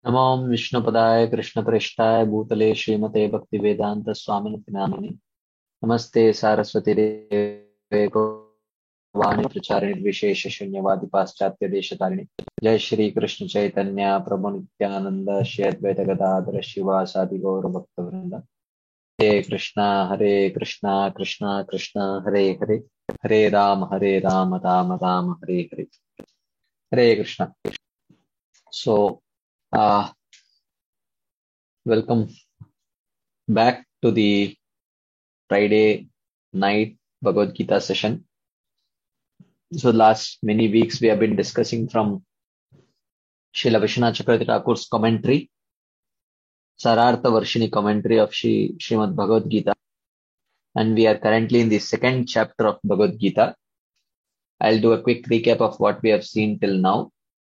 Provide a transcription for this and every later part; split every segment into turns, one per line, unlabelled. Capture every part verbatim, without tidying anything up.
नमो विष्णुपदाय कृष्णप्रेष्ठाय भूतले श्रीमते भक्तिवेदांत स्वामिनिति नामिने नमस्ते सारस्वती देवे गौरवाणी प्रचारिणे विशेष शून्यवादी पाश्चात्य देशतारिणे जय श्री कृष्ण चैतन्य प्रभु नित्यानंद श्री अद्वैत गदाधर शिवासादि गौर भक्त वृंद। हरे कृष्णा हरे कृष्णा कृष्णा कृष्णा हरे हरे हरे राम हरे राम राम राम हरे हरे। हरे Krishna. So uh, welcome back to the Friday night Bhagavad Gita session. So last many weeks we have been discussing from Srila Vishwanath Chakravarti Thakur's commentary, Sarartha Varshini commentary of Shri Srimad Bhagavad Gita, and we are currently in the second chapter of Bhagavad Gita. I'll do a quick recap of what we have seen till now.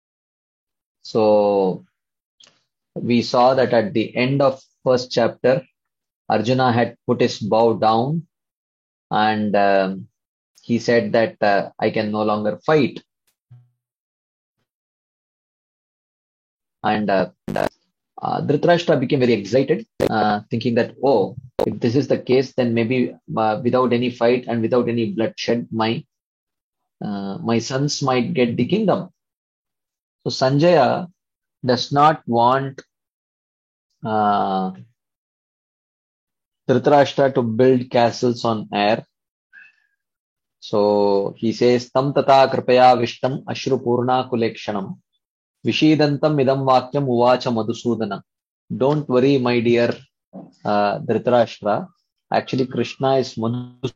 So we saw that at the end of first chapter, Arjuna had put his bow down and um, he said that uh, I can no longer fight. And uh, uh, Dhritarashtra became very excited, uh, thinking that, oh, if this is the case, then maybe uh, without any fight and without any bloodshed, my uh, my sons might get the kingdom. So Sanjaya does not want uh, Dhritarashtra to build castles on air. So he says, Tam tata kripaya vishtam ashru purna kulekshanam vishidantam idam vakyam uvacha madhusudana. Don't worry, my dear uh, Dhritarashtra. Actually, Krishna is Madhusudana.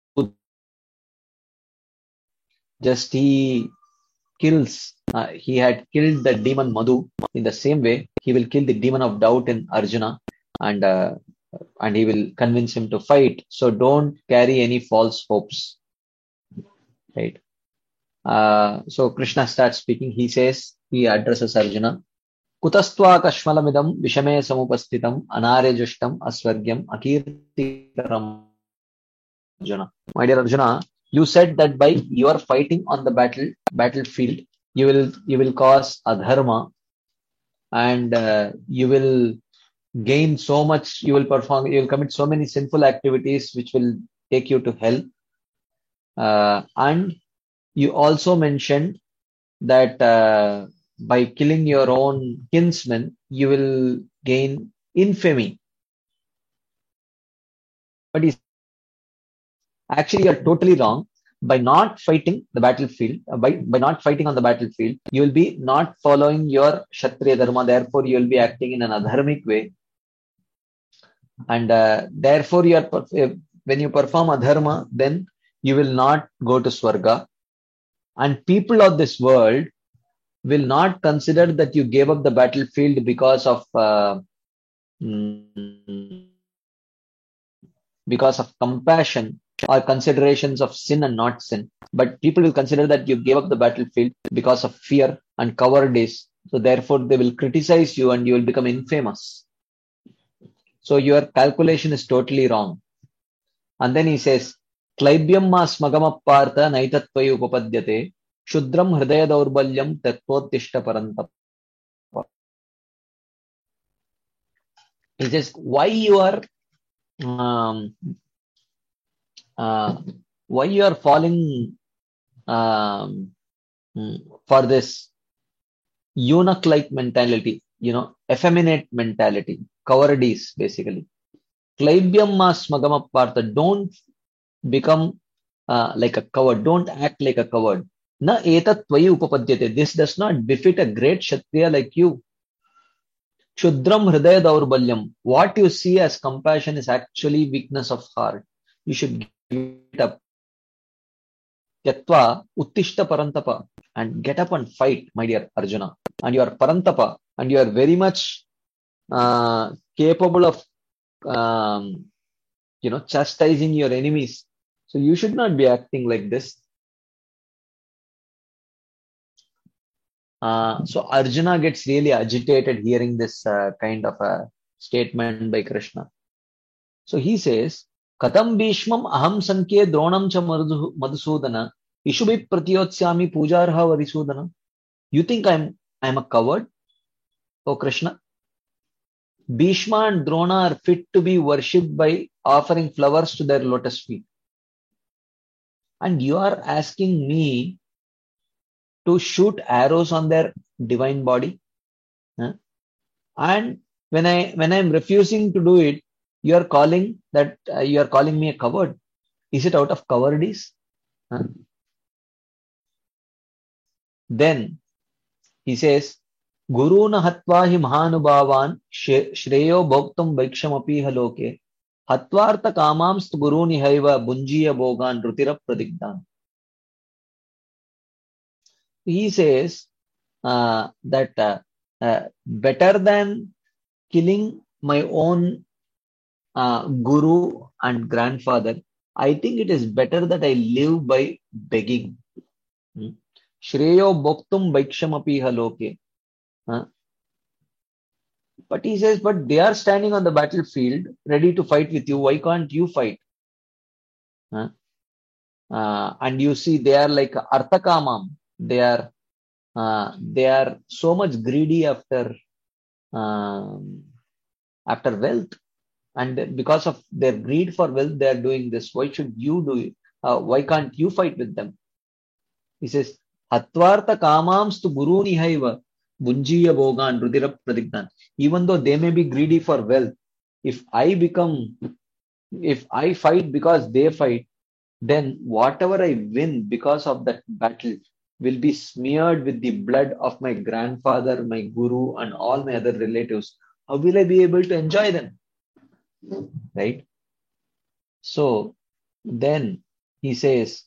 Just he kills, uh, he had killed the demon Madhu. In the same way, he will kill the demon of doubt in Arjuna, and uh, and he will convince him to fight. So don't carry any false hopes, right? Uh, so Krishna starts speaking. He says, he addresses Arjuna. Kutastva kashmalamidam vishame samupastitam anarejushtam asvargyam akirtikaram. Arjuna. My dear Arjuna, you said that by your fighting on the battle battlefield, you will you will cause adharma, and uh, you will gain so much. You will perform. You will commit so many sinful activities which will take you to hell. Uh, and you also mentioned that uh, by killing your own kinsmen, you will gain infamy. But he Actually, you're totally wrong. By not fighting the battlefield, uh, by, by not fighting on the battlefield, you will be not following your Kshatriya Dharma. Therefore, you will be acting in an adharmic way. And uh, therefore, you are, when you perform adharma, then you will not go to Swarga. And people of this world will not consider that you gave up the battlefield because of uh, because of compassion or considerations of sin and not sin. But people will consider that you gave up the battlefield because of fear and cowardice. So therefore they will criticize you and you will become infamous. So your calculation is totally wrong. And then he says, Klaibyam ma smagamapartha naitatvayu upapadyate shudram hridaya daurbalyam tattvottishta parantapa. He says, why you are um, Uh, why you are falling um, for this eunuch-like mentality, you know, effeminate mentality, cowardice, basically. Klaibyam ma smagamapartha, don't become uh, like a coward, don't act like a coward. Na etat tvayi upapadyate, this does not befit a great Kshatriya like you. Shudram hridaya daurbalyam, what you see as compassion is actually weakness of heart. You should give it up. Yatva uttishta parantapa, and get up and fight, my dear Arjuna. And you are parantapa, and you are very much uh, capable of, um, you know, chastising your enemies. So you should not be acting like this. Uh, so Arjuna gets really agitated hearing this uh, kind of a statement by Krishna. So he says, Katam Bhishmam aham sankye dronam cha madhusudana ishubhi pratiyotsyami pujarha varisudana. You think I'm I'm a coward? O Krishna, Bhishma and Drona are fit to be worshipped by offering flowers to their lotus feet. And you are asking me to shoot arrows on their divine body? Huh? And when I when I'm refusing to do it, you are calling that uh, you are calling me a coward. Is it out of cowardice? Huh? Then he says, Guru na hatva hi mahanubhavan shreyo bhoktum vaikshamapi haloke hatvartha kamamst guru nihaiva bunjiya bhogan rutira pradigdan. He says uh, that uh, uh, better than killing my own uh, guru and grandfather, I think it is better that I live by begging. Hmm? Shreyo bhoktum vaikshamapi haloke. Huh? But he says, but they are standing on the battlefield ready to fight with you. Why can't you fight? Huh? Uh, and you see, they are like arthakamam. They are uh, they are so much greedy after um, after wealth, and because of their greed for wealth, they are doing this. Why should you do it? Uh, why can't you fight with them? He says, Hatvartha kamams tu guru nihaiva bunjiya bhogan rudira pradignan. Even though they may be greedy for wealth, if I become, if I fight because they fight, then whatever I win because of that battle will be smeared with the blood of my grandfather, my guru, and all my other relatives. How will I be able to enjoy them? Right? So then he says,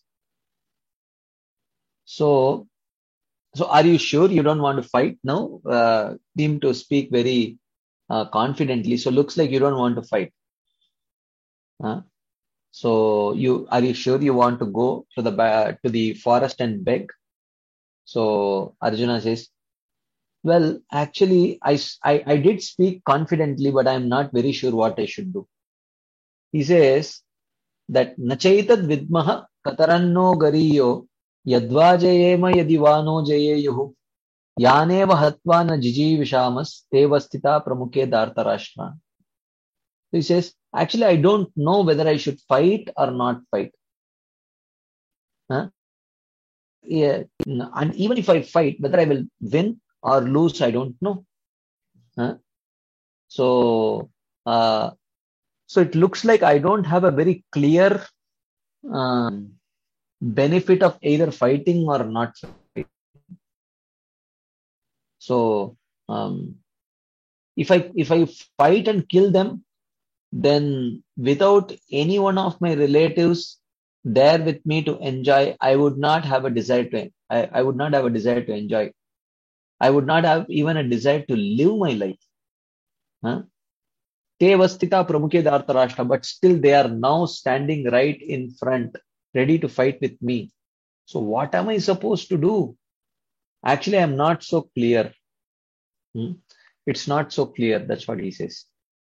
so, so are you sure you don't want to fight now? Uh, seem to speak very uh, confidently. So looks like you don't want to fight. Huh? So you are you sure you want to go to the to the forest and beg? So Arjuna says, well, actually, I, I, I did speak confidently, but I'm not very sure what I should do. He says that Nachaitad vidmaha kataranno gariyo yadvajayema yadivano jayeyuhu yaneva hatva na jiji vishamas tevastita pramuke dhartarashtra. So he says, actually, I don't know whether I should fight or not fight. Huh? Yeah. And even if I fight, whether I will win or lose, I don't know. Huh? So, uh, so it looks like I don't have a very clear um, benefit of either fighting or not fighting. So, um, if I if I fight and kill them, then without any one of my relatives there with me to enjoy, I would not have a desire to. I, I would not have a desire to enjoy. I would not have even a desire to live my life. Huh? Tevastita Pramuke Dhartarashtra, but still they are now standing right in front, ready to fight with me. So what am I supposed to do? Actually, I'm not so clear. Hmm? It's not so clear. That's what he says.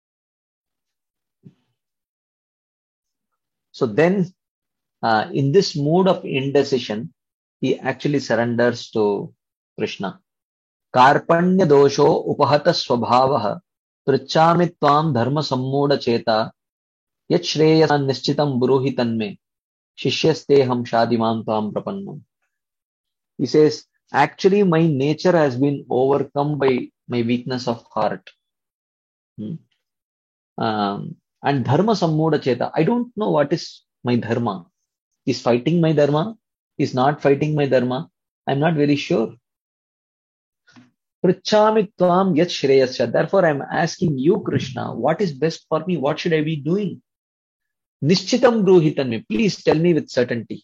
So then, uh, in this mood of indecision, he actually surrenders to Krishna. Karpanya dosho upahata swabhavaha prichami tvam dharma sammuda cheta yat shreyasan nischitam buruhi tanme shishyasteham shadimam tvam prapannam. He says, actually my nature has been overcome by my weakness of heart. Hmm. Um, and dharma sammuda cheta. I don't know what is my dharma. Is fighting my dharma? Is not fighting my dharma? I'm not very sure. Prichami tvam yat shreyasya. Therefore, I'm asking you, Krishna, what is best for me? What should I be doing? Nishchitam bruhitanme. Please tell me with certainty.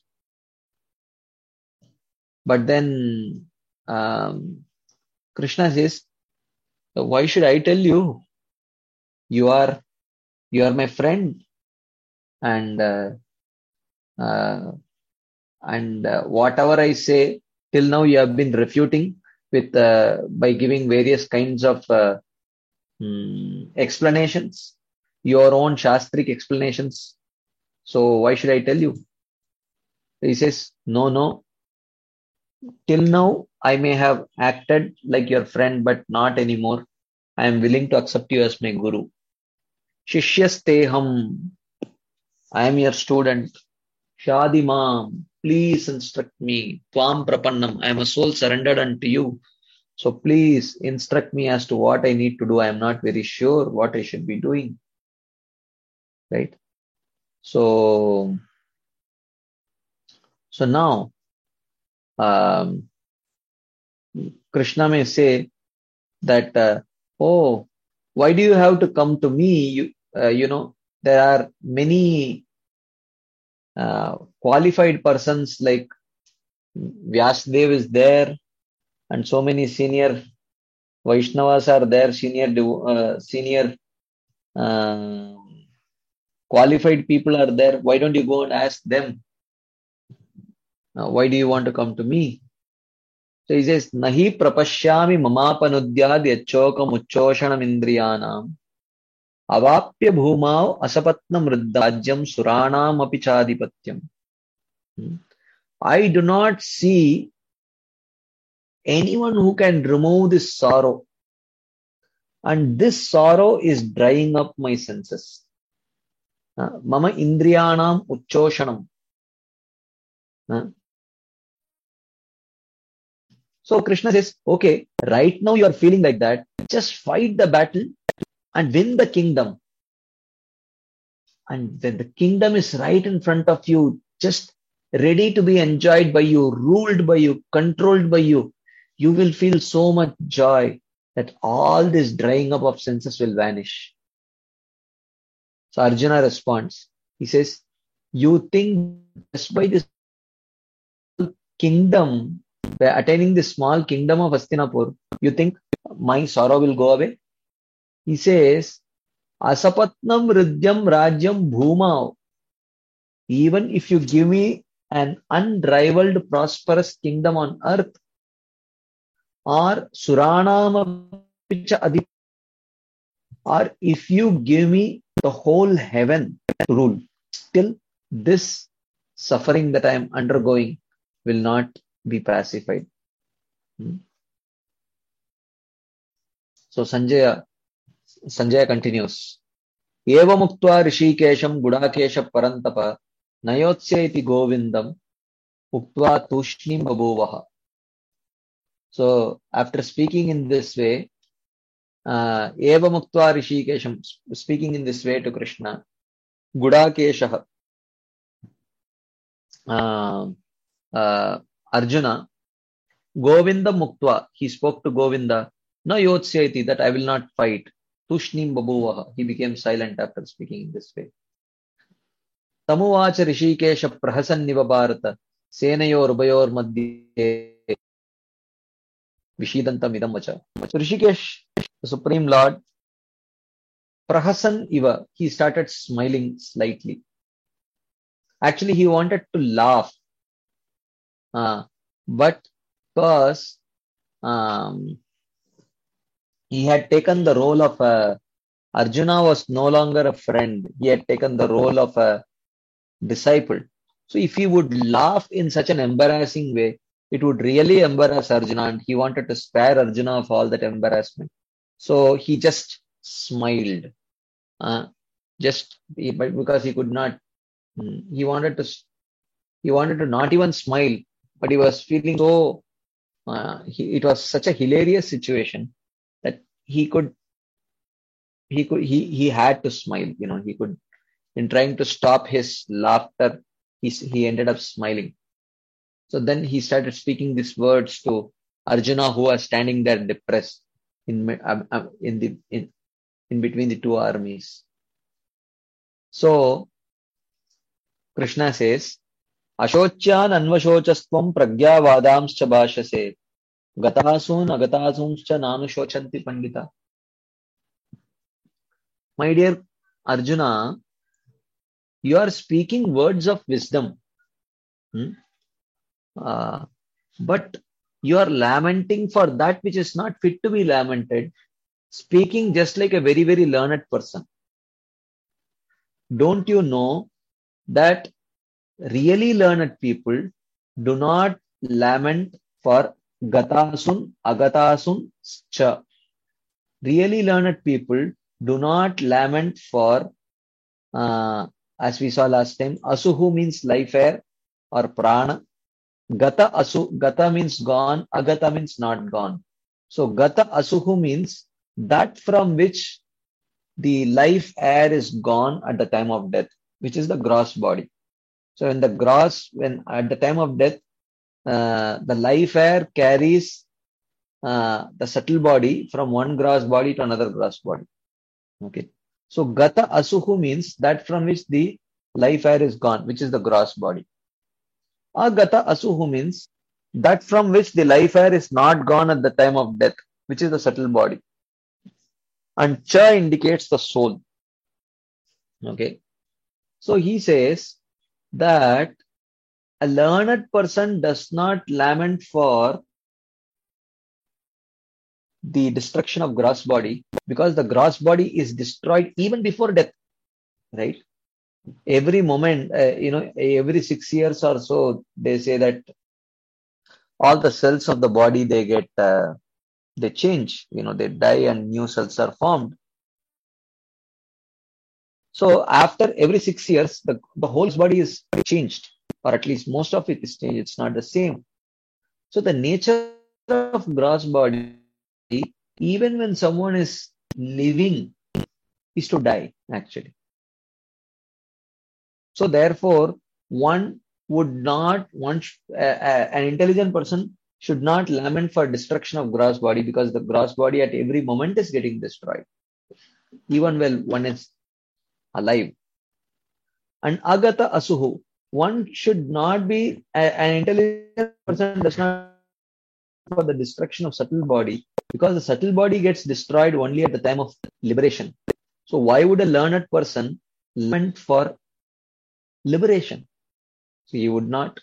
But then um, Krishna says, why should I tell you? You are you are my friend, and uh, uh, and uh, whatever I say till now, you have been refuting with uh, by giving various kinds of uh, um, explanations, your own shastric explanations. So why should I tell you? He says, no, no. Till now, I may have acted like your friend, but not anymore. I am willing to accept you as my Guru. Shishyasteham, I am your student. Shadimam, please instruct me. Tvam prapannam, I am a soul surrendered unto you. So please instruct me as to what I need to do. I am not very sure what I should be doing. Right? So, so now, um, Krishna may say that, uh, oh, why do you have to come to me? You, uh, you know, there are many uh, qualified persons like Vyasdev is there, and so many senior Vaishnavas are there, senior uh, senior uh, qualified people are there. Why don't you go and ask them? Uh, why do you want to come to me? So he says, Nahi prapashyami mamapanudyad yachokam uchoshanam indriyanam avapya bhumao asapatnam riddhajyam suranam api chadipatyam. I do not see anyone who can remove this sorrow. And this sorrow is drying up my senses. Uh, Mama indriyanam uchoshanam. Uh, So Krishna says, okay, right now you are feeling like that. Just fight the battle and win the kingdom. And when the kingdom is right in front of you, just ready to be enjoyed by you, ruled by you, controlled by you, you will feel so much joy that all this drying up of senses will vanish. So Arjuna responds. He says, you think just by this kingdom, by attaining the small kingdom of Hastinapur, you think my sorrow will go away? He says, Asapatnam Ridyam Rajyam Bhumao. Even if you give me an unrivaled prosperous kingdom on earth, or Suranam Picha Adip, or if you give me the whole heaven to rule, still this suffering that I am undergoing will not be pacified. Hmm. So Sanjaya, Sanjaya continues. Eva muktva rishikesham gudakesha parantapa nayotsyaiti govindam uktva tushnim babuvaha. So after speaking in this way, uh, Eva muktva rishikesham, speaking in this way to Krishna, gudakesha, uh, uh, Arjuna, Govinda Muktva, he spoke to Govinda, na yotsyati, that I will not fight. Tushnim babuvaha, he became silent after speaking in this way. Tamuvacha rishikesha prahasan niva bharata, senayor ubayor madhye vishidantam idam vacha. So Rishikesh, the Supreme Lord, prahasan iva, he started smiling slightly. Actually, he wanted to laugh. Uh, but because um, he had taken the role of a, Arjuna was no longer a friend. He had taken the role of a disciple. So if he would laugh in such an embarrassing way, it would really embarrass Arjuna, and he wanted to spare Arjuna of all that embarrassment. So he just smiled. Uh, just but because he could not, he wanted to, he wanted to not even smile. But he was feeling so, uh, he, it was such a hilarious situation that he could, he could, he, he had to smile, you know, he could, in trying to stop his laughter, he, he ended up smiling. So then he started speaking these words to Arjuna, who was standing there depressed in, uh, in the, in, in between the two armies. So Krishna says, Ashocyan anvashocastvam pragyavadamscha bhashase gatasun agatasuncha nanushocanti pandita. My dear Arjuna, you are speaking words of wisdom. Hmm? Uh, but you are lamenting for that which is not fit to be lamented, speaking just like a very, very learned person. Don't you know that really learned people do not lament for gatasun, agatasun, cha. Really learned people do not lament for, uh, as we saw last time, asuhu means life air or prana. Gata asu, gata means gone, agata means not gone. So gata asuhu means that from which the life air is gone at the time of death, which is the gross body. So when the gross, when at the time of death, uh, the life air carries uh, the subtle body from one gross body to another gross body. Okay. So gata asuhu means that from which the life air is gone, which is the gross body. Agata asuhu means that from which the life air is not gone at the time of death, which is the subtle body. And cha indicates the soul. Okay. So he says that a learned person does not lament for the destruction of gross body because the gross body is destroyed even before death, right? Every moment, uh, you know, every six years or so, they say that all the cells of the body, they get, uh, they change, you know, they die and new cells are formed. So after every six years, the, the whole body is changed, or at least most of it is changed. It's not the same. So the nature of gross body, even when someone is living, is to die, actually. So therefore, one would not, one, uh, uh, an intelligent person should not lament for destruction of gross body because the gross body at every moment is getting destroyed, even while one is alive. And agata asuhu, one should not be, uh, an intelligent person does not for the destruction of subtle body because the subtle body gets destroyed only at the time of liberation. So why would a learned person lament for liberation? So he would not.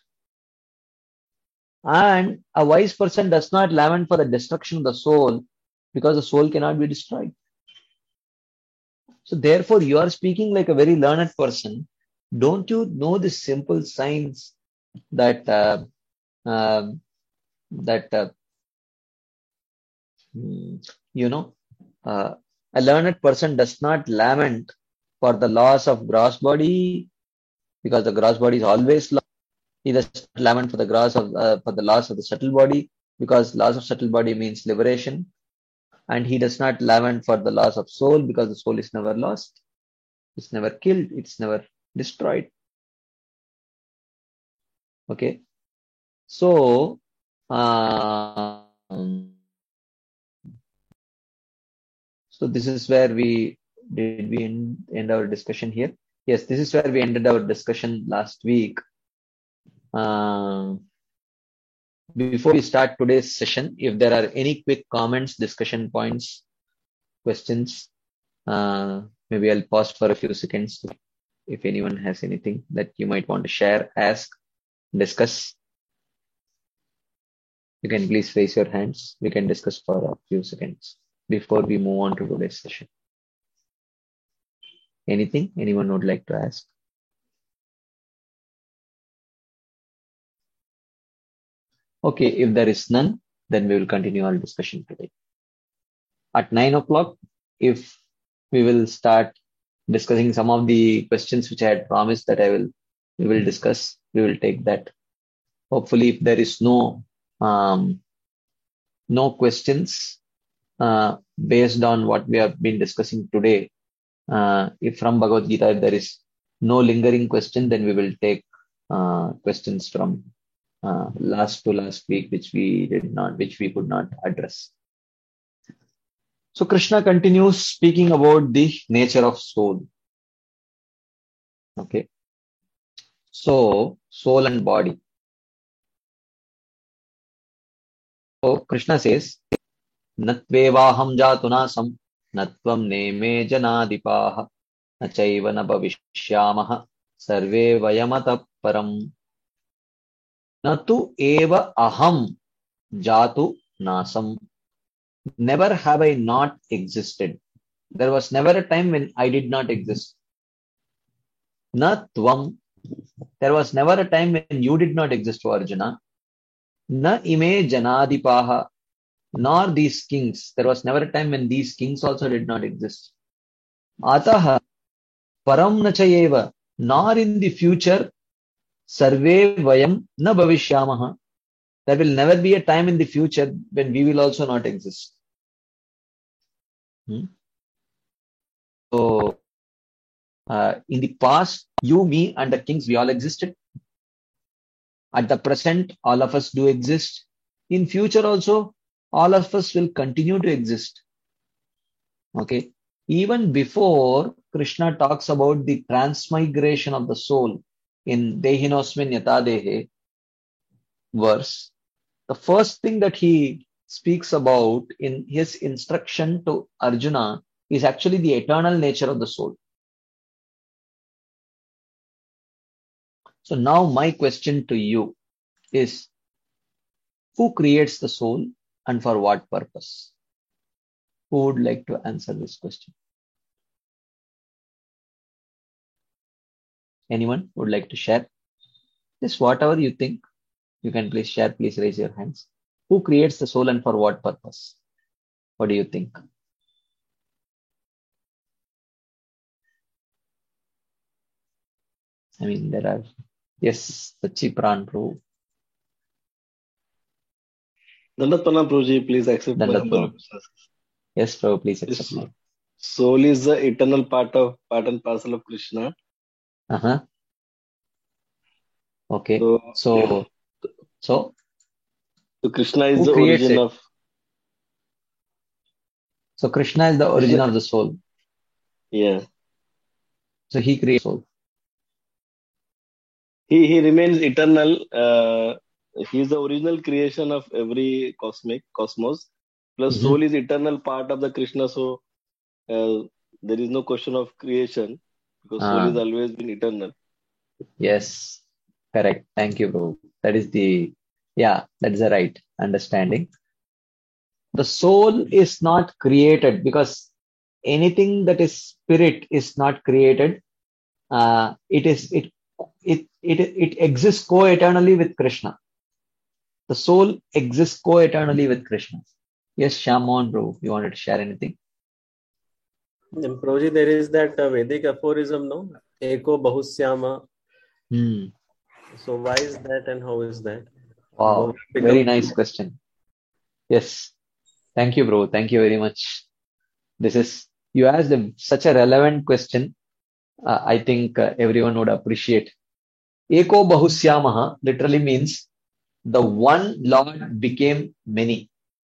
And a wise person does not lament for the destruction of the soul because the soul cannot be destroyed. So therefore, you are speaking like a very learned person. Don't you know the simple signs that uh, uh, that uh, you know uh, a learned person does not lament for the loss of gross body because the gross body is always lost. He does not lament for the loss of uh, for the loss of the subtle body because loss of subtle body means liberation, and he does not lament for the loss of soul because the soul is never lost, it's never killed, it's never destroyed. Okay, so um, so this is where we did we end, end our discussion here. Yes, this is where we ended our discussion last week. Uh, before we start today's session, if there are any quick comments, discussion points, questions, uh, maybe I'll pause for a few seconds if anyone has anything that you might want to share, ask, discuss. You can please raise your hands. We can discuss for a few seconds before we move on to today's session. Anything anyone would like to ask? Okay, if there is none, then we will continue our discussion today. At nine o'clock, if we will start discussing some of the questions which I had promised that I will, we will discuss, we will take that. Hopefully, if there is no, um, no questions, uh, based on what we have been discussing today, uh, if from Bhagavad Gita, if there is no lingering question, then we will take, uh, questions from, uh, last to last week, which we did not, which we could not address. So Krishna continues speaking about the nature of soul. Okay. So soul and body. So Krishna says, Natvevaham jatunasam natvam neme janadipaha nachaiva na bhavishyamaha sarve vayamata param natu eva aham jatu nasam. Never have I not existed. There was never a time when I did not exist. Na tvam. There was never a time when you did not exist, Arjuna. Na ime janadipaha. nor these kings. There was never a time when these kings also did not exist. Ataha param nachayeva, nor in the future, sarve vayam na bhavishyamaha. There will never be a time in the future when we will also not exist. Hmm? So, uh, in the past, you, me, and the kings, we all existed. At the present, all of us do exist. In future also, all of us will continue to exist. Okay. Even before Krishna talks about the transmigration of the soul in Dehinosmin Yatadehe verse, the first thing that he speaks about in his instruction to Arjuna is actually the eternal nature of the soul. So now my question to you is, who creates the soul and for what purpose? Who would like to answer this question? Anyone would like to share? Just whatever you think, you can please share. Please raise your hands. Who creates the soul and for what purpose? What do you think? I mean, there are, yes, Sachi Pran Prabhu.
Dandat Pranam Prabhuji, please accept my
Dandat
humble
Pranam.
obeisances.
Yes, Prabhu, please
This
accept me.
soul is the eternal part of part and parcel of Krishna.
Uh-huh. Okay.
So,
So, so
so Krishna is
who
the
creates
origin
it?
of.
So Krishna is the origin of the soul.
Yeah.
So he creates soul.
He he remains eternal. Uh, he is the original creation of every cosmic cosmos. Plus,
Mm-hmm.
soul is eternal part of the Krishna. So uh, there is no question of creation because soul
Ah,
is always been eternal.
yes, correct. Thank you, Prabhu. That is the, yeah, that is the right understanding. The soul is not created because anything that is spirit is not created. Uh, it is it it it it exists co-eternally with Krishna. The soul exists co-eternally with Krishna. Yes, Shamon, bro, you wanted to share anything?
And Prabhuji, there is that uh, Vedic aphorism, no? Eko Bahusyama.
Hmm.
So why is that and how is that?
Wow, very nice question. Yes, thank you, bro. Thank you very much. This is, you asked a, such a relevant question. Uh, I think uh, everyone would appreciate. Eko Bahusyamaha literally means the one Lord became many.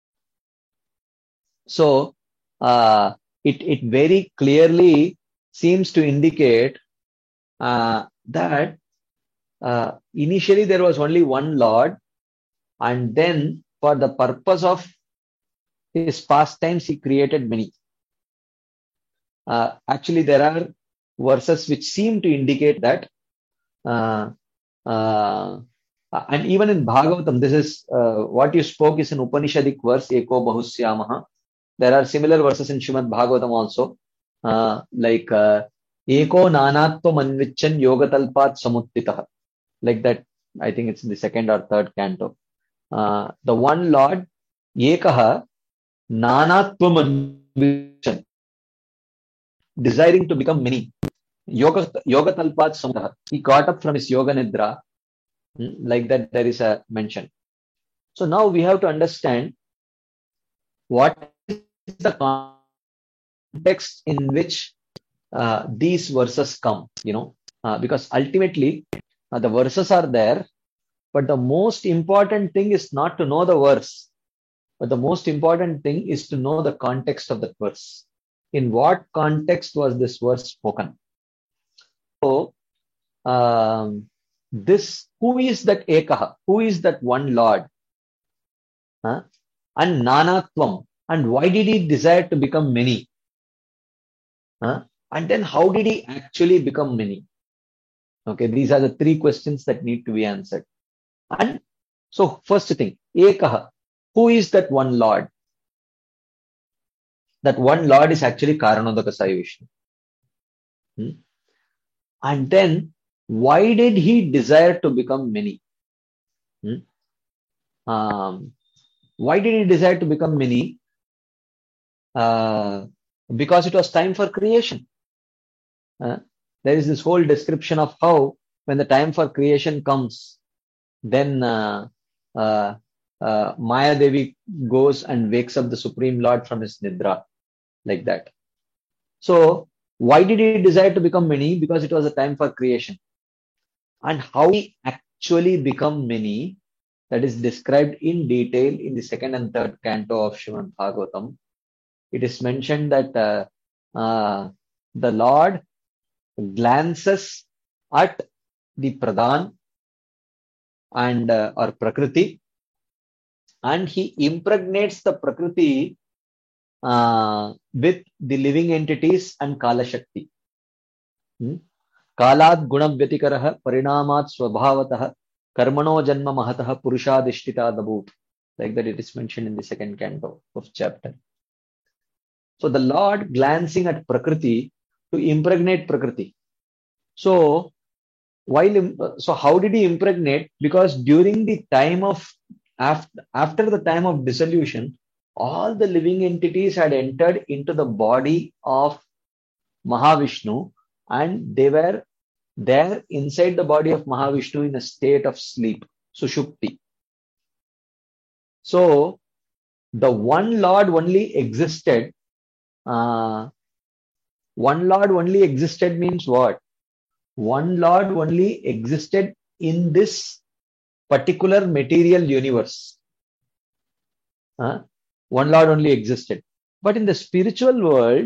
So uh, it, it very clearly seems to indicate uh, that uh, initially there was only one Lord, and then for the purpose of his pastimes, he created many. Uh, actually, there are verses which seem to indicate that. Uh, uh, and even in Bhagavatam, this is uh, what you spoke is an Upanishadic verse, Eko Bahusyamaha. There are similar verses in Srimad Bhagavatam also, uh, like uh, Eko Nanatva Manvichan Yogatalpat Samuttitaha. Like that, I think it's in the second or third canto. Uh, the one Lord, Ekaha Nanatva Manvichan, desiring to become many. Yoga, yoga talpat samudra. He got up from his yoga nidra. Like that, there is a mention. So now we have to understand what is the context in which uh, these verses come, you know, uh, because ultimately uh, the verses are there, but the most important thing is not to know the verse, but the most important thing is to know the context of the verse. In what context was this verse spoken? So, um, this, who is that Ekaha? Who is that one Lord? Huh? And Nanatvam. And why did he desire to become many? Huh? And then how did he actually become many? Okay, these are the three questions that need to be answered. And so, first thing, Ekaha. Who is that one Lord? That one Lord is actually Karanodakasaya Vishnu. Hmm? And then, why did he desire to become many? Hmm? Um, why did he desire to become many? Uh, because it was time for creation. Uh, there is this whole description of how when the time for creation comes, then uh, uh, uh, Maya Devi goes and wakes up the Supreme Lord from his Nidra, like that. So, why did he desire to become many? Because it was a time for creation. And how he actually become many, that is described in detail in the second and third canto of Srimad Bhagavatam. It is mentioned that uh, uh, the Lord glances at the Pradhan and uh, or Prakriti, and he impregnates the Prakriti uh, with the living entities and Kala Shakti. Hmm? Kalat gunam vyatikarah parinamat swabhavatah karmano janma mahatah purushadishtita dabut. Like that it is mentioned in the second canto of chapter. So the Lord glancing at Prakriti to impregnate Prakriti. So while so how did he impregnate? Because during the time of after, after the time of dissolution, all the living entities had entered into the body of Mahavishnu, and they were there inside the body of Mahavishnu in a state of sleep, Sushupti. So the one Lord only existed. Uh, one Lord only existed means what? One Lord only existed in this particular material universe. Uh, one Lord only existed. But in the spiritual world,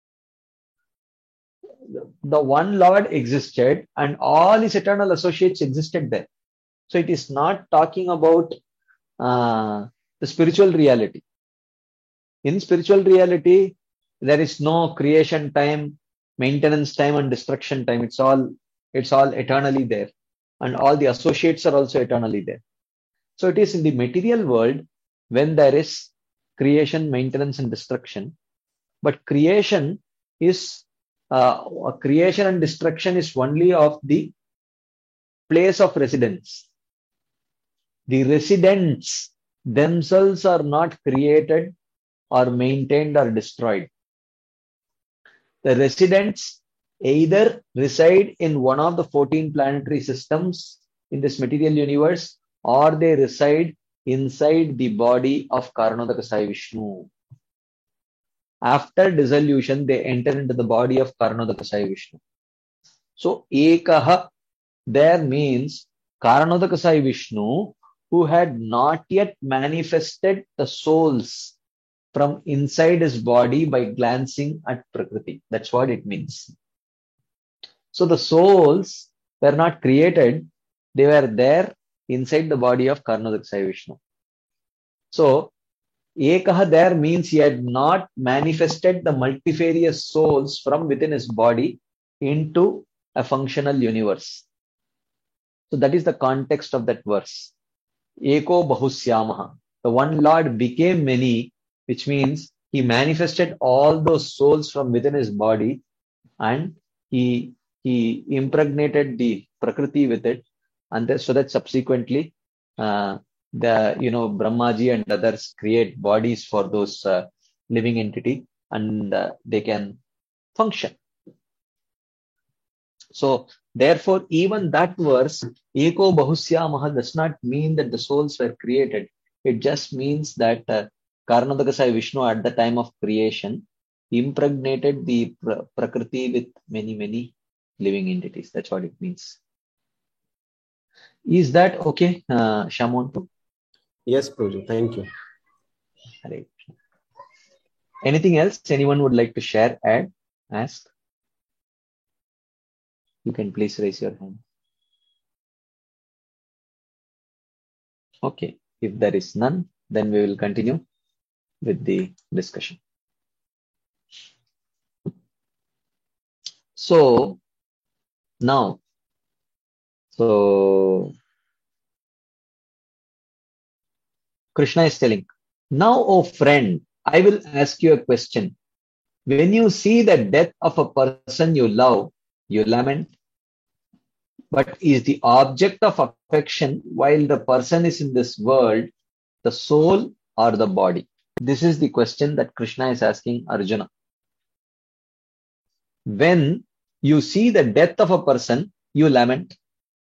the one Lord existed and all his eternal associates existed there. So it is not talking about uh, the spiritual reality. In spiritual reality, there is no creation time, maintenance time, and destruction time. It's all, it's all eternally there. And all the associates are also eternally there. So it is in the material world when there is creation, maintenance, and destruction. But creation is, uh, creation and destruction is only of the place of residence. The residents themselves are not created or maintained or destroyed. The residents either reside in one of the fourteen planetary systems in this material universe, or they reside inside the body of Karanodaka Sai Vishnu. After dissolution, they enter into the body of Karanodaka Sai Vishnu. So, Ekaha there means Karanodaka Sai Vishnu, who had not yet manifested the souls from inside his body by glancing at Prakriti. That's what it means. So the souls were not created, they were there inside the body of Karanodaka Sai Vishnu. So Ekaha there means he had not manifested the multifarious souls from within his body into a functional universe. So that is the context of that verse. Eko Bahusyamaha. The one Lord became many, which means he manifested all those souls from within his body, and he he impregnated the Prakriti with it, and that, so that subsequently uh, the you know Brahmaji and others create bodies for those uh, living entity, and uh, they can function. So therefore, even that verse, Eko Bahusyamaha, does not mean that the souls were created. It just means that uh, Karanodaka Sai Vishnu at the time of creation impregnated the pra- Prakriti with many, many living entities. That's what it means. Is that okay, uh, Shamontu?
Yes, Prabhuji. Thank you.
Hare Krishna. Anything else anyone would like to share, add, ask? You can please raise your hand. Okay. If there is none, then we will continue with the discussion. So now, so Krishna is telling, now, O friend, I will ask you a question. When you see the death of a person you love, you lament. But is the object of affection while the person is in this world the soul or the body? This is the question that Krishna is asking Arjuna. When you see the death of a person, you lament.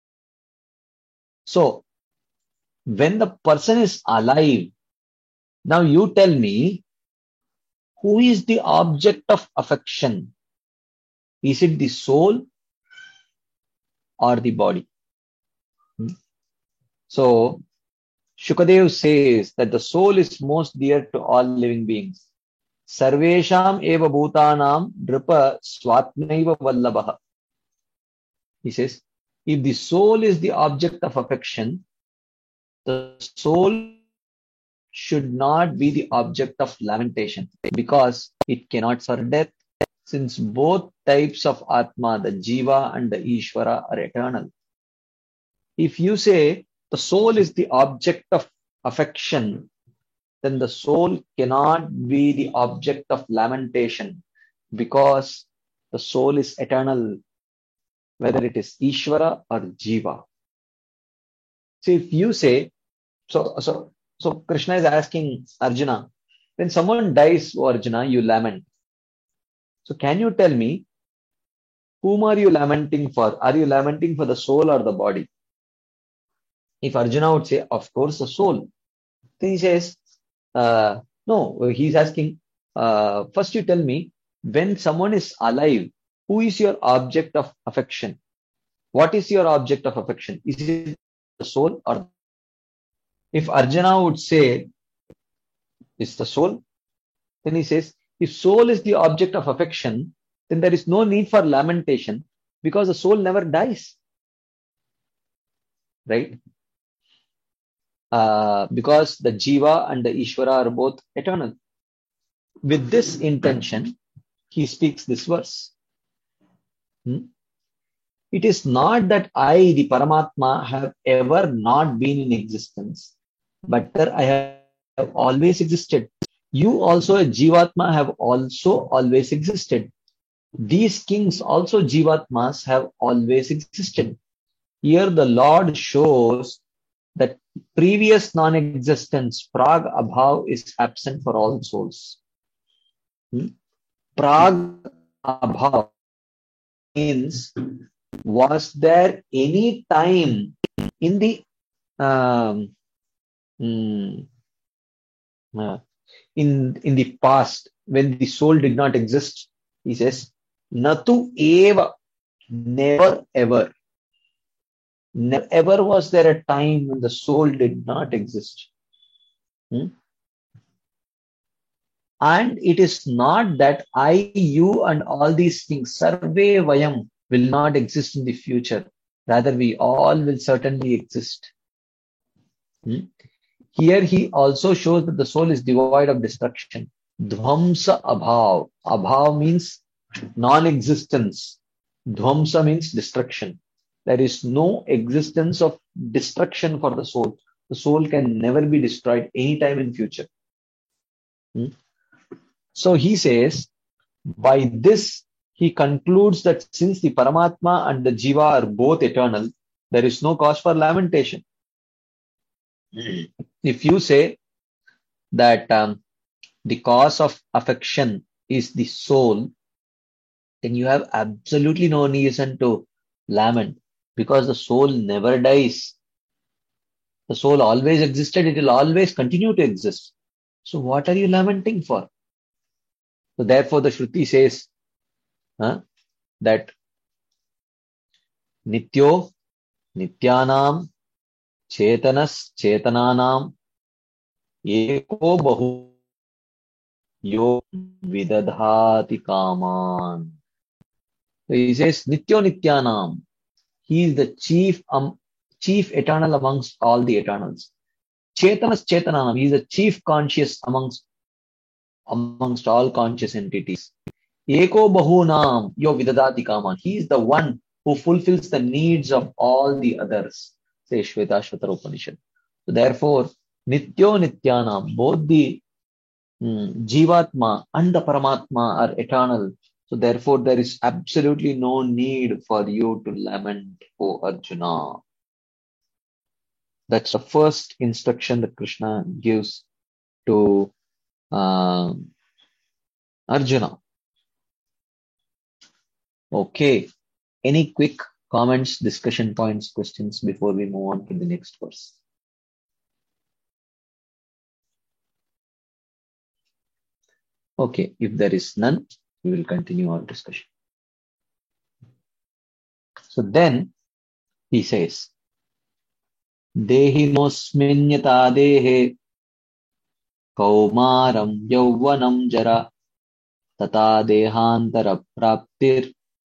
So, when the person is alive, now you tell me, who is the object of affection? Is it the soul or the body? Hmm? So, Shukadev says that the soul is most dear to all living beings. Sarvesham eva bhutanam dripa swatnaiva vallabha. He says, if the soul is the object of affection, the soul should not be the object of lamentation because it cannot suffer death, since both types of Atma, the Jiva and the Ishvara, are eternal. If you say the soul is the object of affection, then the soul cannot be the object of lamentation because the soul is eternal, whether it is Ishvara or Jiva. So if you say, so, so, so Krishna is asking Arjuna, when someone dies, oh Arjuna, you lament. So can you tell me, whom are you lamenting for? Are you lamenting for the soul or the body? If Arjuna would say, of course, the soul. Then he says, uh, no, he's asking, uh, first you tell me, when someone is alive, who is your object of affection? What is your object of affection? Is it the soul or? If Arjuna would say, it's the soul, then he says, if soul is the object of affection, then there is no need for lamentation because the soul never dies. Right? Uh, because the Jiva and the Ishvara are both eternal. With this intention, he speaks this verse. Hmm? It is not that I, the Paramatma, have ever not been in existence, but that I have always existed. You also, a Jivatma, have also always existed. These kings, also Jivatmas, have always existed. Here the Lord shows that previous non-existence, Prag Abhav, is absent for all souls. Hmm? Prag Abhav means, was there any time in the um, mm, uh, in in the past when the soul did not exist? He says, Natu eva, never ever. Never ever was there a time when the soul did not exist. Hmm? And it is not that I, you, and all these things, sarve vayam, will not exist in the future. Rather, we all will certainly exist. Hmm? Here he also shows that the soul is devoid of destruction. Dhvamsa abhav. Abhav means non-existence. Dhvamsa means destruction. There is no existence of destruction for the soul. The soul can never be destroyed anytime in future. Hmm? So he says, by this, he concludes that since the Paramatma and the Jiva are both eternal, there is no cause for lamentation. If you say that um, the cause of affection is the soul, then you have absolutely no reason to lament because the soul never dies. The soul always existed. It will always continue to exist. So what are you lamenting for? So therefore the Shruti says huh, that Nityo Nityanam Chetanas Chetananam Eko Bahu Yo Vidadhati Kaman. So he says Nityo Nityanam. He is the chief, um, chief eternal amongst all the eternals. Chetanas Chetananam. He is the chief conscious amongst amongst all conscious entities. Eko Bahunam Yo Vidadati Kaman. He is the one who fulfills the needs of all the others. Say Shvetashvatara Upanishad. So therefore, Nityo Nityanam, both the mm, Jivatma and the Paramatma are eternal. So therefore, there is absolutely no need for you to lament, O Arjuna. That's the first instruction that Krishna gives to uh, Arjuna. Okay. Any quick comments, discussion points, questions before we move on to the next verse? Okay. If there is none, we will continue our discussion. So then he says, Dehinosmin yata dehe kaumaram yauvanam jara tata dehantara praptir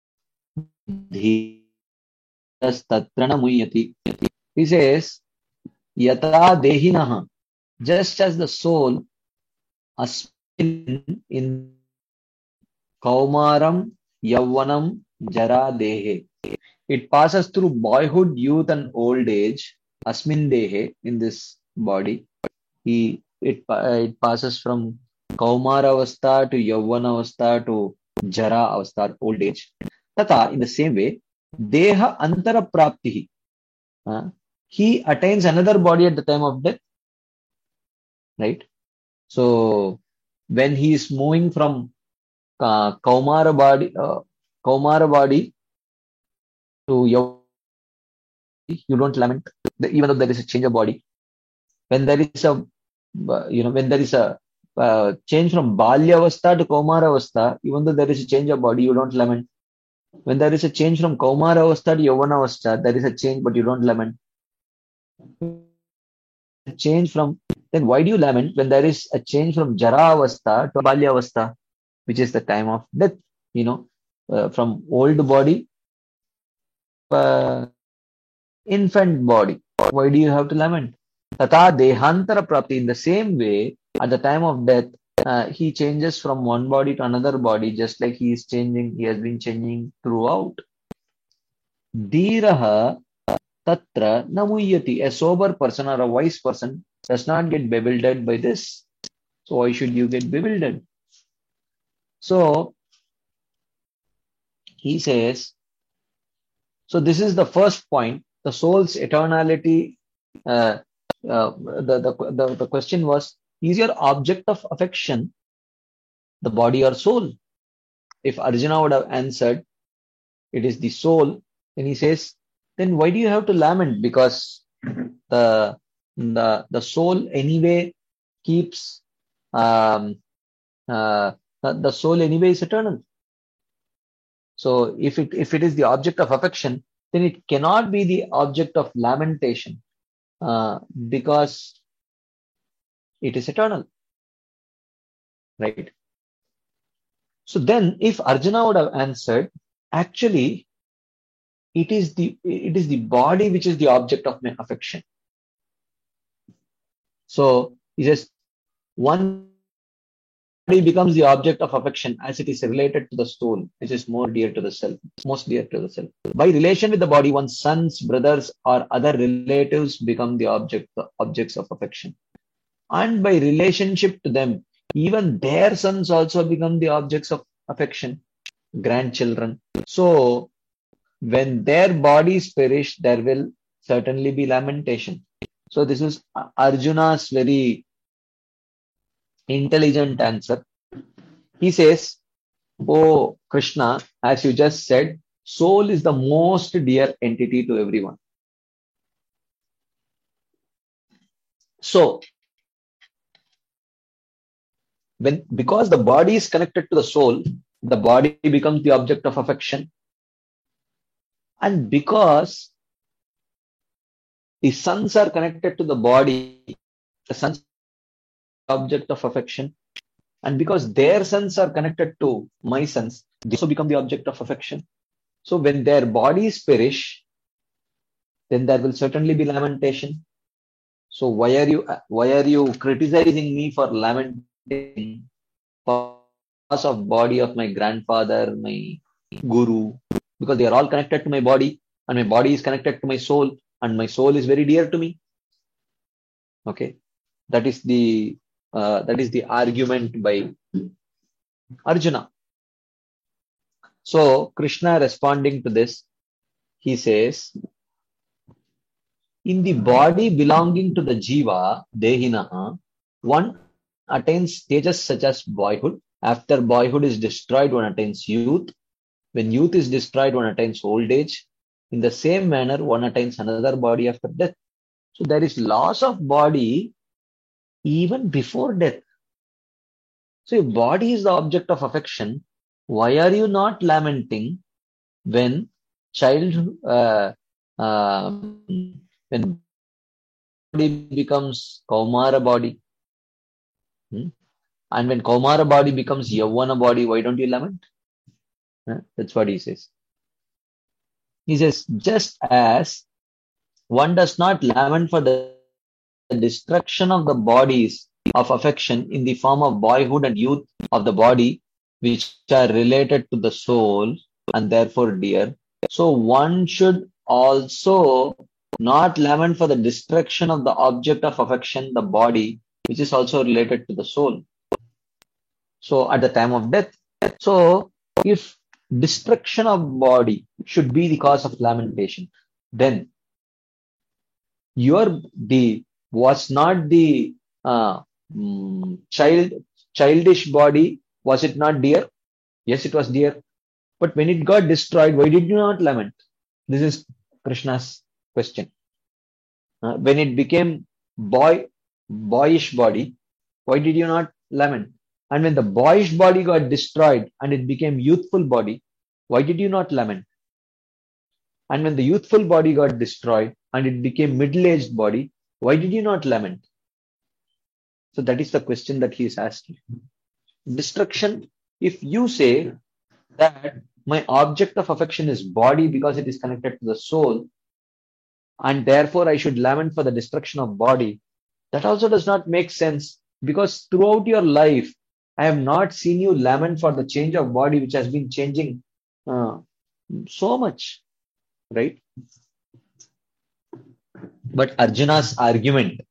dhirastattrana muyati. He says, yata dehinaha, just as the soul asmin in kaumaram yauvanam jara dehe, it passes through boyhood, youth and old age, asmin dehe, in this body. He it, uh, it passes from kaumara avastha to yavana avastha to jara avastha, old age. Tata, in the same way, deha antara praptihi, uh, he attains another body at the time of death, right? So when he is moving from uh, kaumara body, uh, kaumara body to yavana, you don't lament, even though there is a change of body. When there is a, you know, when there is a uh, change from balya avastha to kaumara avastha, even though there is a change of body, you don't lament. When there is a change from kaumara avastha to yavana avastha, there is a change, but you don't lament. A change from, then why do you lament when there is a change from jara avastha to balya avastha, which is the time of death? You know, uh, from old body, uh, infant body. Why do you have to lament? Tata dehantara prapti. In the same way, at the time of death, uh, he changes from one body to another body, just like he is changing, he has been changing throughout. Dhiraha tatra namuyati. A sober person or a wise person does not get bewildered by this. So why should you get bewildered? So he says, so this is the first point, the soul's eternality. Uh, uh, the, the, the, the question was, is your object of affection the body or soul? If Arjuna would have answered, it is the soul, then he says, then why do you have to lament? Because the the, the soul anyway keeps, um, uh, the, the soul anyway is eternal. So if it, if it is the object of affection, then it cannot be the object of lamentation, uh, because it is eternal, right? So then if Arjuna would have answered, actually, it is the, it is the body which is the object of my affection. So he says, one body becomes the object of affection as it is related to the soul, which is more dear to the self, most dear to the self. By relation with the body, one's sons, brothers, or other relatives become the object, the objects of affection. And by relationship to them, even their sons also become the objects of affection, grandchildren. So when their bodies perish, there will certainly be lamentation. So this is Arjuna's very intelligent answer. He says, oh Krishna, as you just said, soul is the most dear entity to everyone. So when, because the body is connected to the soul, the body becomes the object of affection. And because the sons are connected to the body, the sons are the object of affection. And because their sons are connected to my sons, they also become the object of affection. So when their bodies perish, then there will certainly be lamentation. So why are you, why are you criticizing me for lamenting because of body of my grandfather, my guru? Because they are all connected to my body, and my body is connected to my soul, and my soul is very dear to me. Okay, that is the uh, that is the argument by Arjuna. So Krishna responding to this, he says, in the body belonging to the jiva, dehinaha, one attains stages such as boyhood. After boyhood is destroyed, one attains youth. When youth is destroyed, one attains old age. In the same manner, one attains another body after death. So there is loss of body even before death. So if body is the object of affection, why are you not lamenting when child, uh, uh, when body becomes Kaumara body? Hmm? And when Kaumara body becomes Yavana body, why don't you lament? Huh? That's what he says. He says, just as one does not lament for the destruction of the bodies of affection in the form of boyhood and youth of the body, which are related to the soul and therefore dear, so one should also not lament for the destruction of the object of affection, the body, which is also related to the soul. So at the time of death, so if destruction of body should be the cause of lamentation, then your the was not the uh, mm, child childish body, was it not dear? Yes, it was dear. But when it got destroyed, why did you not lament? This is Krishna's question. Uh, when it became boy boyish body, why did you not lament? And when the boyish body got destroyed and it became youthful body, why did you not lament? And when the youthful body got destroyed and it became middle-aged body, why did you not lament? So that is the question that he is asking. Destruction, if you say that my object of affection is body because it is connected to the soul, and therefore I should lament for the destruction of body, that also does not make sense, because throughout your life, I have not seen you lament for the change of body which has been changing uh, so much, right? But Arjuna's argument,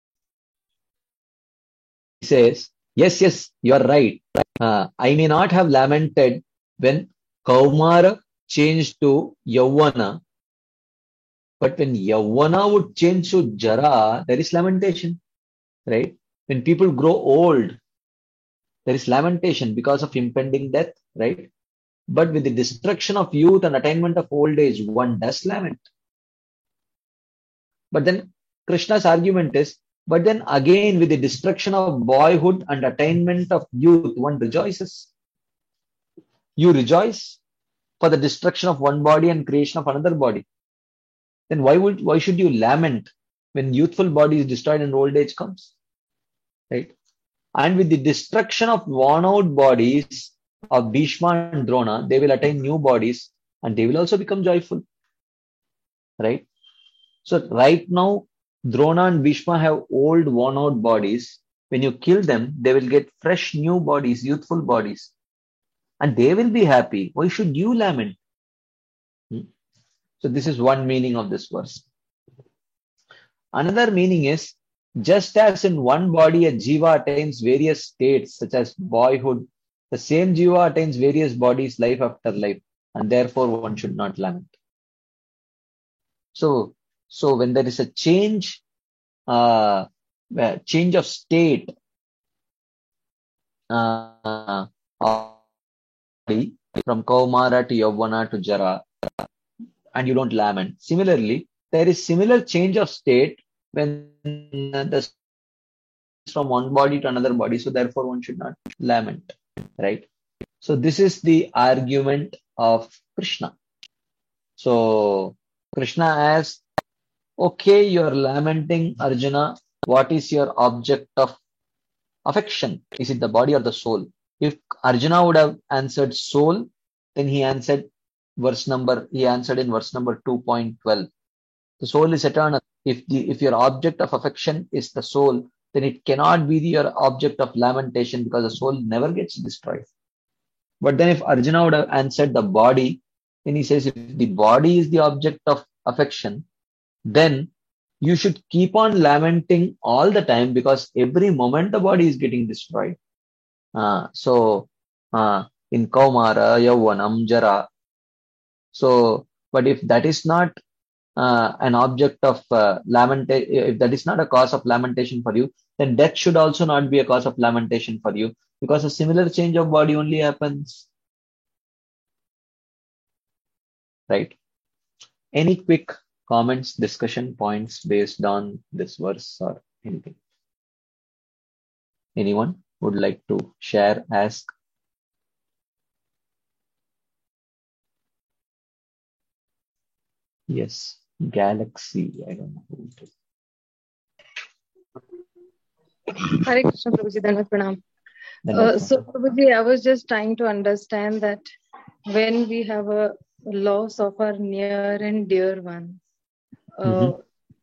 he says, yes, yes, you are right. Uh, I may not have lamented when Kaumara changed to Yavana, but when Yavana would change to Jara, there is lamentation, right? When people grow old, there is lamentation because of impending death, right? But with the destruction of youth and attainment of old age, one does lament. But then Krishna's argument is, but then again with the destruction of boyhood and attainment of youth, one rejoices. You rejoice for the destruction of one body and creation of another body. Then why would why should you lament when youthful body is destroyed and old age comes? Right? And with the destruction of worn out bodies of Bhishma and Drona, they will attain new bodies and they will also become joyful. Right? So right now, Drona and Bhishma have old worn out bodies. When you kill them, they will get fresh new bodies, youthful bodies. And they will be happy. Why should you lament? Hmm? So this is one meaning of this verse. Another meaning is, just as in one body a jiva attains various states such as boyhood, the same jiva attains various bodies life after life, and therefore one should not lament. So, so when there is a change, uh, change of state, uh, from Kaumara to Yavana to Jara, and you don't lament. Similarly, there is similar change of state when the from one body to another body, so therefore one should not lament, right? So this is the argument of Krishna. So Krishna asks, okay, you're lamenting, Arjuna, what is your object of affection? Is it the body or the soul? If Arjuna would have answered soul, then he answered verse number, he answered in verse number two point twelve. The soul is eternal. If the, if your object of affection is the soul, then it cannot be your object of lamentation because the soul never gets destroyed. But then if Arjuna would have answered the body, then he says if the body is the object of affection, then you should keep on lamenting all the time because every moment the body is getting destroyed. Uh, so uh, in Kaumara, Yavvanam, Jara. So, but if that is not uh, an object of uh, lamentation, if that is not a cause of lamentation for you, then death should also not be a cause of lamentation for you, because a similar change of body only happens. Right? Any quick comments, discussion points based on this verse or anything? Anyone would like to share, ask? Yes, Galaxy. I don't know who it is.
Hare Krishna, Prabhuji, Dhanvat Pranam.
Then
Uh,
that's
so,
okay.
Prabhuji, I was just trying to understand that when we have a loss of our near and dear ones, uh,
Mhm.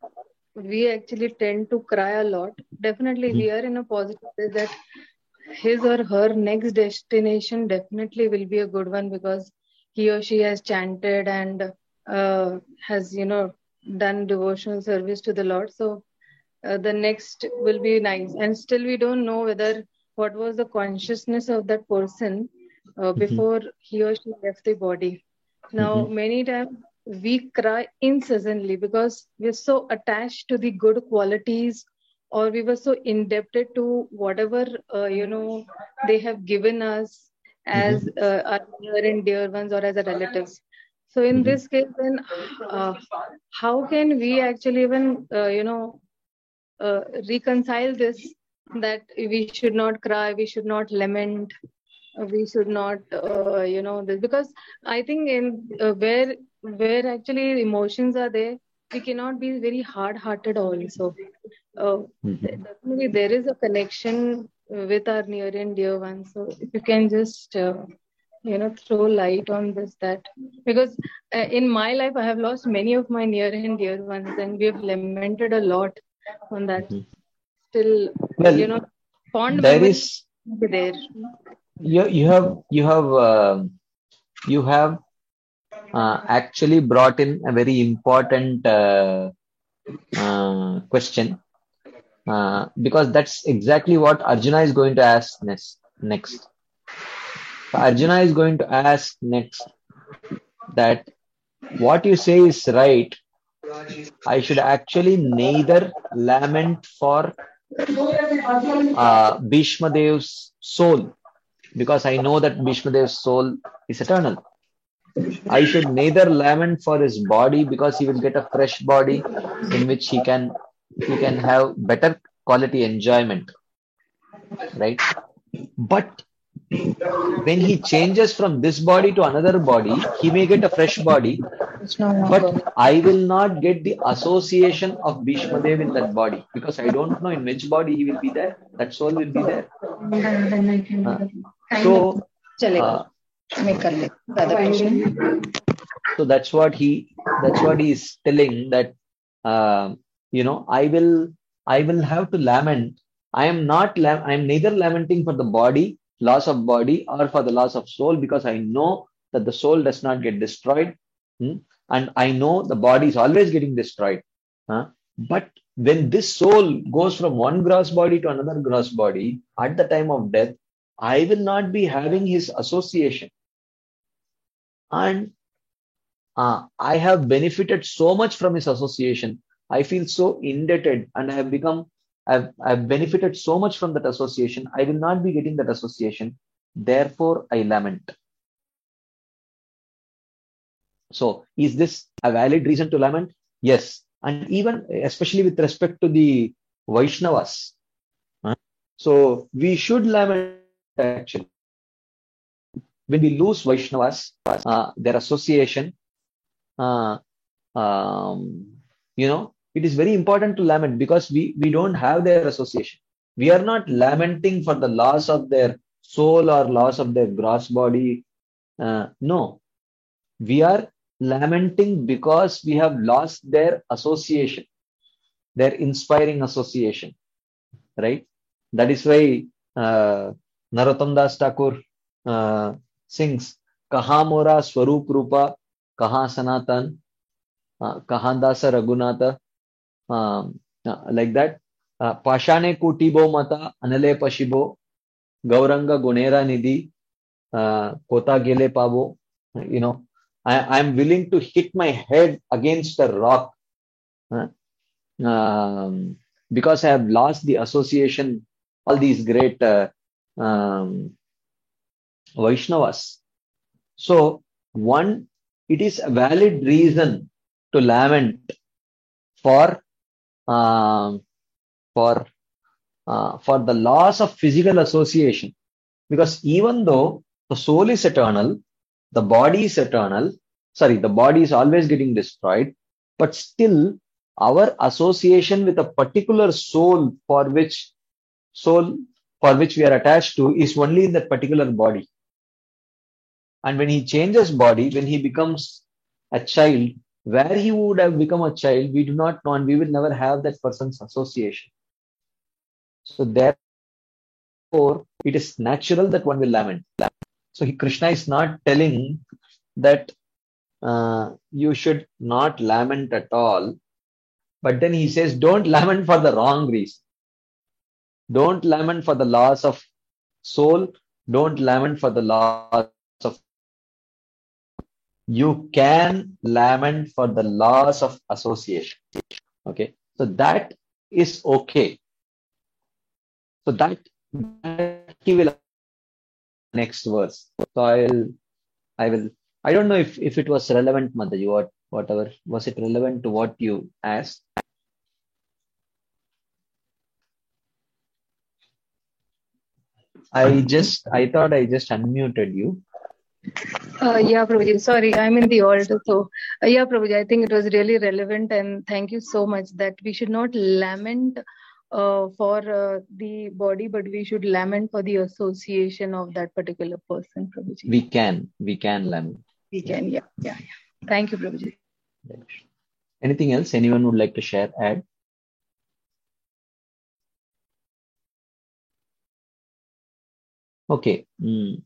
we actually tend to cry a lot. Definitely, we are in a positive way that his or her next destination definitely will be a good one, because he or she has chanted and uh, has, you know, done devotional service to the Lord. So uh, the next will be nice. And still, we don't know whether what was the consciousness of that person uh,
Mhm.
before he or she left the body. Now,
Mhm.
many times we cry incessantly because we're so attached to the good qualities, or we were so indebted to whatever uh, you know they have given us as
Mhm.
uh, our near and dear ones or as our relatives. So in
Mhm.
this case, then uh, how can we actually even uh, you know uh, reconcile this, that we should not cry, we should not lament, uh, we should not uh, you know this, because I think in uh, where where actually emotions are there, we cannot be very hard hearted also. uh,
Mhm.
Definitely there is a connection with our near and dear ones. So if you can just uh, you know throw light on this, that because uh, in my life I have lost many of my near and dear ones, and we have lamented a lot on that.
Mhm.
Still, you
Well,
know, fond
there
memories
is
will be there.
you you have you have uh, you have uh, actually brought in a very important uh, uh, question, uh, because that's exactly what Arjuna is going to ask next. Next, so Arjuna is going to ask next that what you say is right. I should actually neither lament for uh, Bhishma Dev's soul, because I know that Bhishma Dev's soul is eternal. I should neither lament for his body, because he will get a fresh body in which he can he can have better quality enjoyment, right? But when he changes from this body to another body, he may get a fresh body, but I will not get the association of Bhishma Dev in that body, because I don't know in which body he will be there. That soul will be there. Uh, so, uh, so that's what he that's what he is telling, that uh, you know I will I will have to lament. I am not lam- I am neither lamenting for the body, loss of body, or for the loss of soul, because I know that the soul does not get destroyed. Hmm? And I know the body is always getting destroyed. Huh? But when this soul goes from one gross body to another gross body at the time of death, I will not be having his association. And uh, I have benefited so much from his association. I feel so indebted, and I have become, I've, I've benefited so much from that association. I will not be getting that association. Therefore, I lament. So, is this a valid reason to lament? Yes. And even, especially with respect to the Vaishnavas. Huh? So, we should lament actually. When we lose Vaishnavas, uh, their association, uh, um, you know, it is very important to lament, because we, we don't have their association. We are not lamenting for the loss of their soul or loss of their gross body. Uh, no, we are lamenting because we have lost their association, their inspiring association, right? That is why uh, Narottam Das Thakur uh, sings, Kaha Mora Swarup Rupa, Kaha Sanatan, uh, Kaha Dasa Raghunatha, um, uh, like that. Uh, Pashane Kutibo Mata, Anale Pashibo, Gauranga Gunera Nidhi, uh, Kota Gele Pabo. You know, I am willing to hit my head against a rock. Uh, um, because I have lost the association, all these great uh, um, Vaishnavas. So, one, it is a valid reason to lament for um, for uh, for the loss of physical association, because even though the soul is eternal, the body is eternal. Sorry, the body is always getting destroyed, but still our association with a particular soul for which soul for which we are attached to is only in that particular body. And when he changes body, when he becomes a child, where he would have become a child, we do not know, and we will never have that person's association. So therefore, it is natural that one will lament. So he, Krishna is not telling that uh, you should not lament at all, but then he says, don't lament for the wrong reason. Don't lament for the loss of soul. Don't lament for the loss of. You can lament for the loss of association. Okay, so that is okay. So that, that he will next verse. So I will, I will. I don't know if if it was relevant, Mataji, what whatever was it relevant to what you asked? I just I thought I just unmuted you.
Uh, yeah, Prabhuji. Sorry, I'm in the altar. So, uh, yeah, Prabhuji, I think it was really relevant, and thank you so much that we should not lament uh, for uh, the body, but we should lament for the association of that particular person, Prabhuji.
We can, we can lament.
We can, yeah, yeah, yeah. Thank you, Prabhuji.
Anything else anyone would like to share, add? Okay. Mm.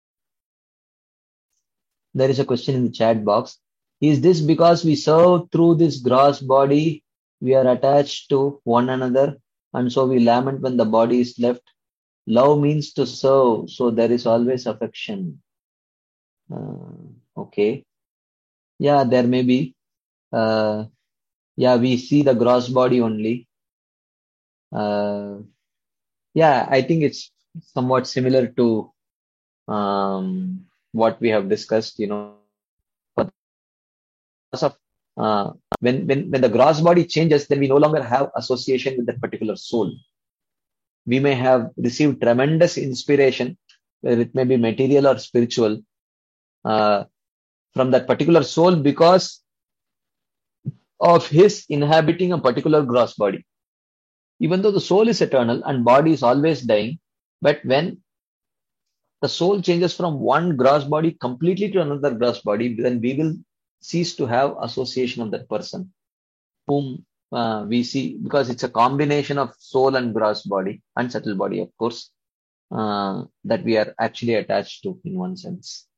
There is a question in the chat box. Is this because we serve through this gross body, we are attached to one another, and so we lament when the body is left? Love means to serve, so there is always affection. Uh, okay. Yeah, there may be. Uh, yeah, we see the gross body only. Uh, yeah, I think it's somewhat similar to um, what we have discussed, you know. But of, uh, when, when, when the gross body changes, then we no longer have association with that particular soul. We may have received tremendous inspiration, whether it may be material or spiritual, uh, from that particular soul because of his inhabiting a particular gross body. Even though the soul is eternal and body is always dying, but when the soul changes from one gross body completely to another gross body, then we will cease to have association of that person whom uh, we see, because it's a combination of soul and gross body and subtle body, of course, uh, that we are actually attached to in one sense.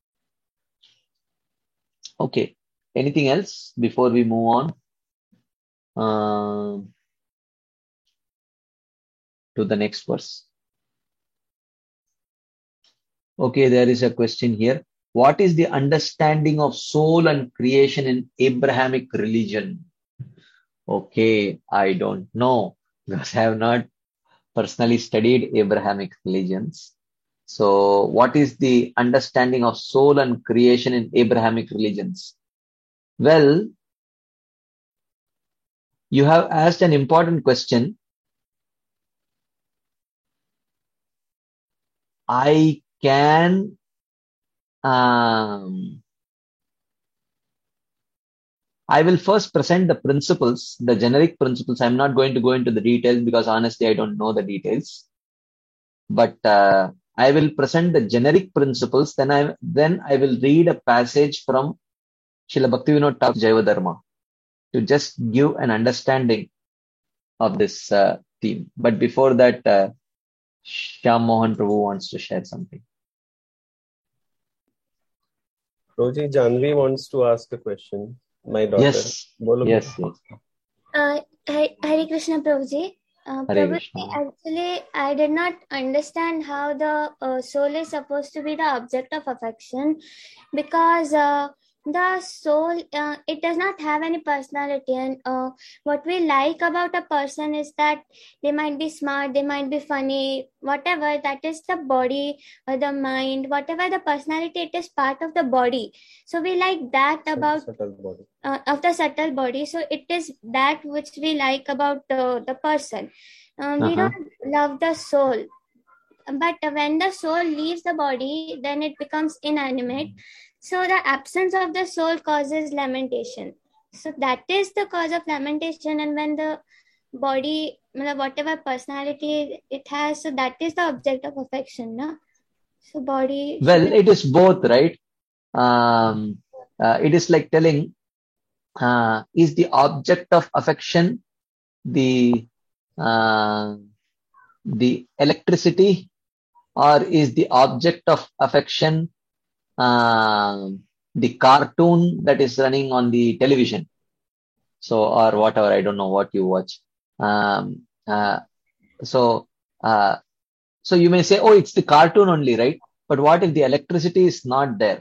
Okay. Anything else before we move on uh, to the next verse? Okay, there is a question here. What is the understanding of soul and creation in Abrahamic religion? Okay, I don't know because I have not personally studied Abrahamic religions. So what is the understanding of soul and creation in Abrahamic religions? Well, you have asked an important question. I can um, I will first present the principles, the generic principles. I'm not going to go into the details because honestly, I don't know the details. But uh, I will present the generic principles. Then I then I will read a passage from Srila Bhaktivinoda Thakur Jayavadharma to just give an understanding of this uh, theme. But before that, uh, Shyam Mohan Prabhu wants to share something.
Roji, Janvi wants to ask a question. My daughter.
Yes,
Bolo
yes, yes.
Uh, Hare Hare Krishna, Prabhuji. Uh,
Hare
Prabhuji,
Krishna.
actually, I did not understand how the uh, soul is supposed to be the object of affection, because uh, the soul, uh, it does not have any personality, and uh, what we like about a person is that they might be smart, they might be funny, whatever, that is the body or the mind, whatever the personality, it is part of the body. So we like that about
subtle body.
Uh, of the subtle body. So it is that which we like about uh, the person. Um, we
Uh-huh.
don't love the soul. But when the soul leaves the body, then it becomes inanimate. So the absence of the soul causes lamentation. So that is the cause of lamentation. And when the body, whatever personality it has, so that is the object of affection. No? So body.
Well, it is both, right? Um, uh, it is like telling, uh, is the object of affection the uh, the electricity, or is the object of affection uh, the cartoon that is running on the television? So, or whatever, I don't know what you watch. Um, uh, so, uh, so you may say, oh, it's the cartoon only, right? But what if the electricity is not there?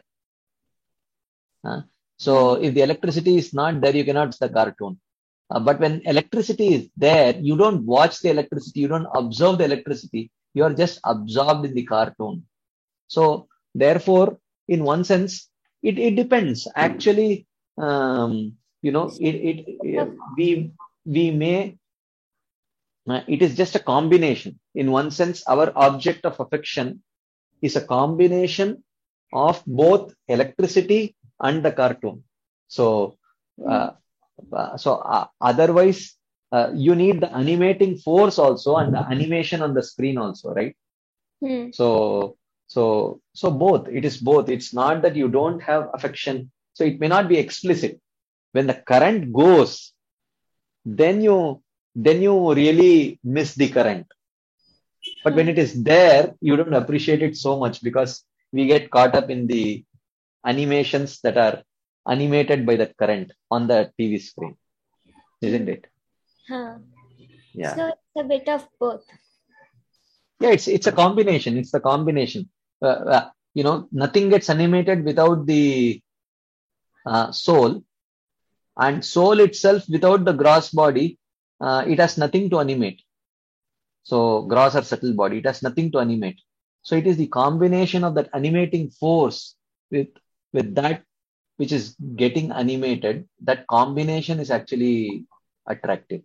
Uh, so, if the electricity is not there, you cannot see the cartoon. Uh, but when electricity is there, you don't watch the electricity, you don't observe the electricity, you are just absorbed in the cartoon. So, therefore, in one sense, it, it depends. Actually, um, you know, it, it, it we we may, uh, it is just a combination. In one sense, our object of affection is a combination of both electricity and the cartoon. So, uh, uh, so uh, otherwise, uh, you need the animating force also and the animation on the screen also, right?
Hmm.
So, so, so both. It is both. It's not that you don't have affection. So it may not be explicit. When the current goes, then you, then you really miss the current. But when it is there, you don't appreciate it so much because we get caught up in the animations that are animated by the current on the T V screen, isn't it?
Huh.
Yeah.
So it's a bit of both.
Yeah, it's it's a combination. It's the combination. Uh, uh, you know, nothing gets animated without the uh, soul, and soul itself without the gross body, uh, it has nothing to animate. So gross or subtle body, it has nothing to animate. So it is the combination of that animating force with with that which is getting animated. That combination is actually attractive.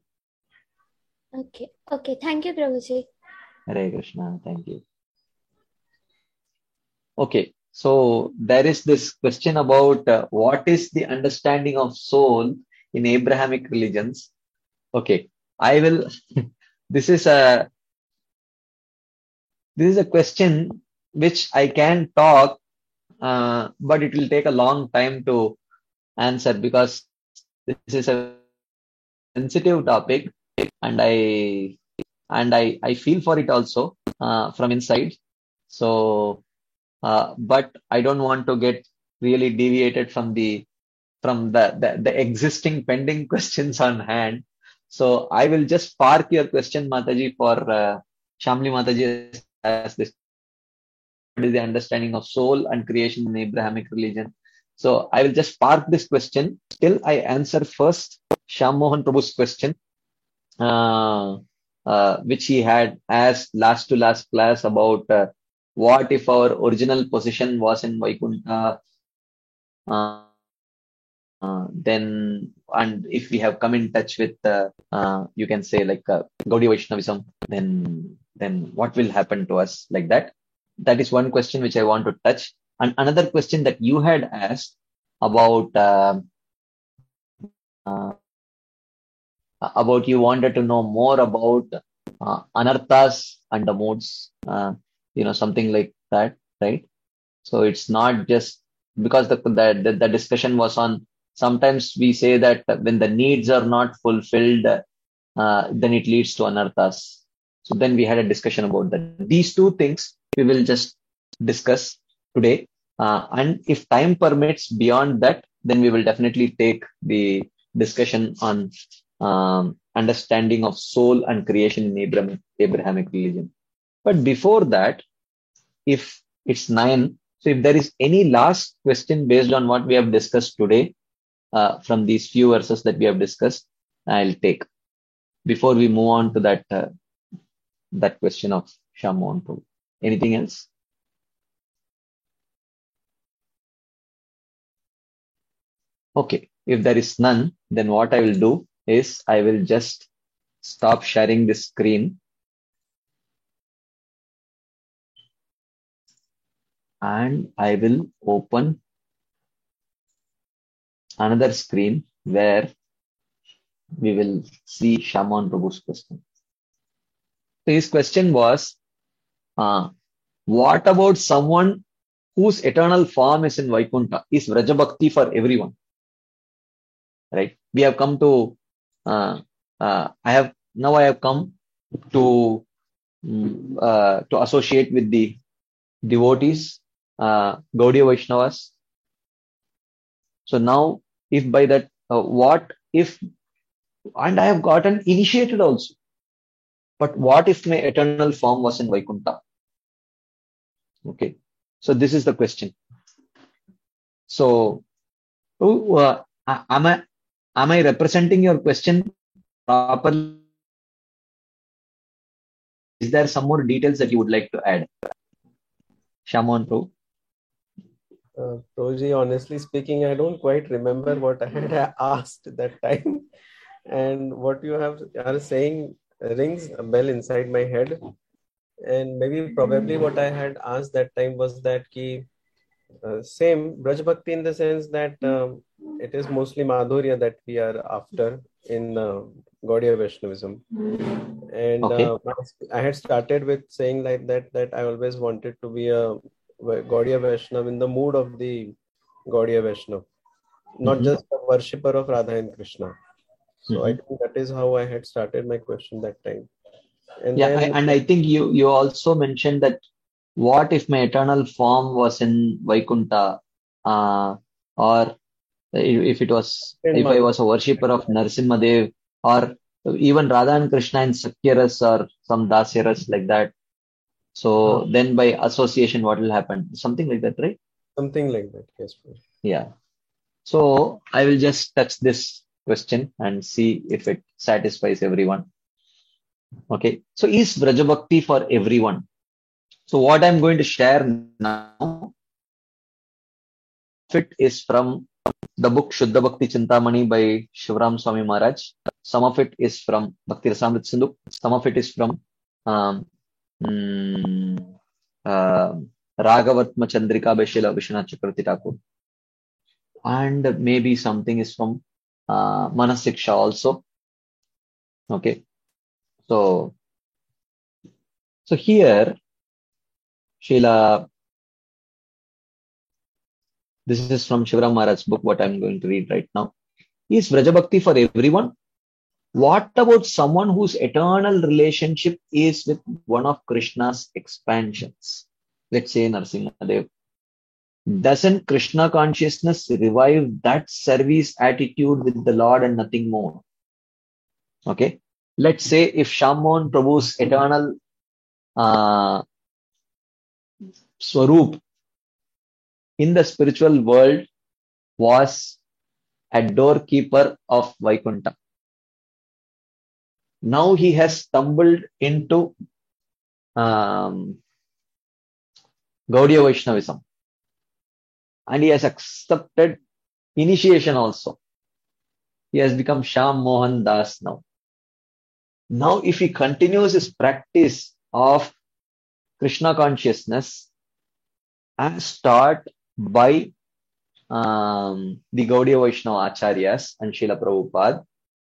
Okay. Okay. Thank you, Prabhuji.
Hare Krishna. Thank you. Okay. So there is this question about uh, what is the understanding of soul in Abrahamic religions. Okay. I will, this is a, this is a question which I can talk, uh, but it will take a long time to answer because this is a sensitive topic, and I and I, I feel for it also uh, from inside. So, uh, but I don't want to get really deviated from the from the, the, the existing pending questions on hand. So I will just park your question, Mataji, for uh, Shamli Mataji as this. What is the understanding of soul and creation in Abrahamic religion? So I will just park this question till I answer first Shyam Mohan Prabhu's question, uh, uh, which he had asked last to last class about uh, what if our original position was in Vaikuntha, uh, uh, then, and if we have come in touch with, uh, uh, you can say like uh, Gaudiya Vaishnavism, then, then what will happen to us like that? That is one question which I want to touch. And another question that you had asked about, uh, uh, about you wanted to know more about uh, anarthas and the modes, uh, you know, something like that, right? So it's not just because the, the, the discussion was on, sometimes we say that when the needs are not fulfilled, uh, then it leads to anarthas. So then we had a discussion about that. These two things we will just discuss today. Uh, and if time permits beyond that, then we will definitely take the discussion on um, understanding of soul and creation in Abraham, Abrahamic religion. But before that, if it's nine, So if there is any last question based on what we have discussed today, uh, from these few verses that we have discussed, I'll take before we move on to that uh, that question of Shyam Mohan Prabhu. Anything else? Okay, if there is none, then what I will do is I will just stop sharing this screen and I will open another screen where we will see Shyam Mohan Prabhu's question. So his question was, uh, what about someone whose eternal form is in Vaikuntha? Is Vraja Bhakti for everyone? Right? We have come to, uh, uh, I have, now I have come to, um, uh, to associate with the devotees, uh, Gaudiya Vaishnavas. So now, if by that, uh, what if, and I have gotten initiated also, but what if my eternal form was in Vaikuntha? Okay. So this is the question. So, uh, am I, am I representing your question properly? Is there some more details that you would like to add? Shyam Mohan Prabhu?
Uh, Prabhuji, honestly speaking, I don't quite remember what I had asked that time. And what you have are saying rings a bell inside my head. And maybe probably what I had asked that time was that ki, uh, same Braj Bhakti in the sense that um, it is mostly Madhurya that we are after in uh, Gaudiya Vaishnavism. And
Okay.
uh, I had started with saying like that, that I always wanted to be a Gaudiya Vaishnav in the mood of the Gaudiya Vaishnav, not
Mm-hmm.
just a worshipper of Radha and Krishna. So
Mm-hmm.
I think that is how I had started my question that time. And
yeah,
then,
I, and I think you, you also mentioned that what if my eternal form was in Vaikuntha, uh, or if it was, if I was a worshipper of Narasimhadev, or even Radha and Krishna in Sakyaras or some Dasyaras like that. So
uh,
then by association, what will happen? Something like that, right?
something like that, yes.
Yeah. So I will just touch this question and see if it satisfies everyone. Okay. So is Vraja Bhakti for everyone? So what I'm going to share now, it is from the book Shuddha Bhakti Chintamani by Shivram Swami Maharaj. Some of it is from Bhakti Rasamrit Sindhu. Some of it is from um, mm, uh, Ragavatma Chandrika by Srila Vishwanath Chakravarti Thakur. And maybe something is from uh, Manasiksha also. Okay. So, so here, Srila, this is from Shivram Maharaj's book, what I'm going to read right now. Is Vraja Bhakti for everyone? What about someone whose eternal relationship is with one of Krishna's expansions? Let's say Narasimhadev. Doesn't Krishna consciousness revive that service attitude with the Lord and nothing more? Okay. Let's say if Shyam Mohan Prabhu's eternal uh, Swaroop in the spiritual world was a doorkeeper of Vaikuntha. Now he has stumbled into um, Gaudiya Vaishnavism. And he has accepted initiation also. He has become Shyam Mohan Das now. Now, if he continues his practice of Krishna consciousness as taught by um, the Gaudiya Vaishnava Acharyas and Srila Prabhupada,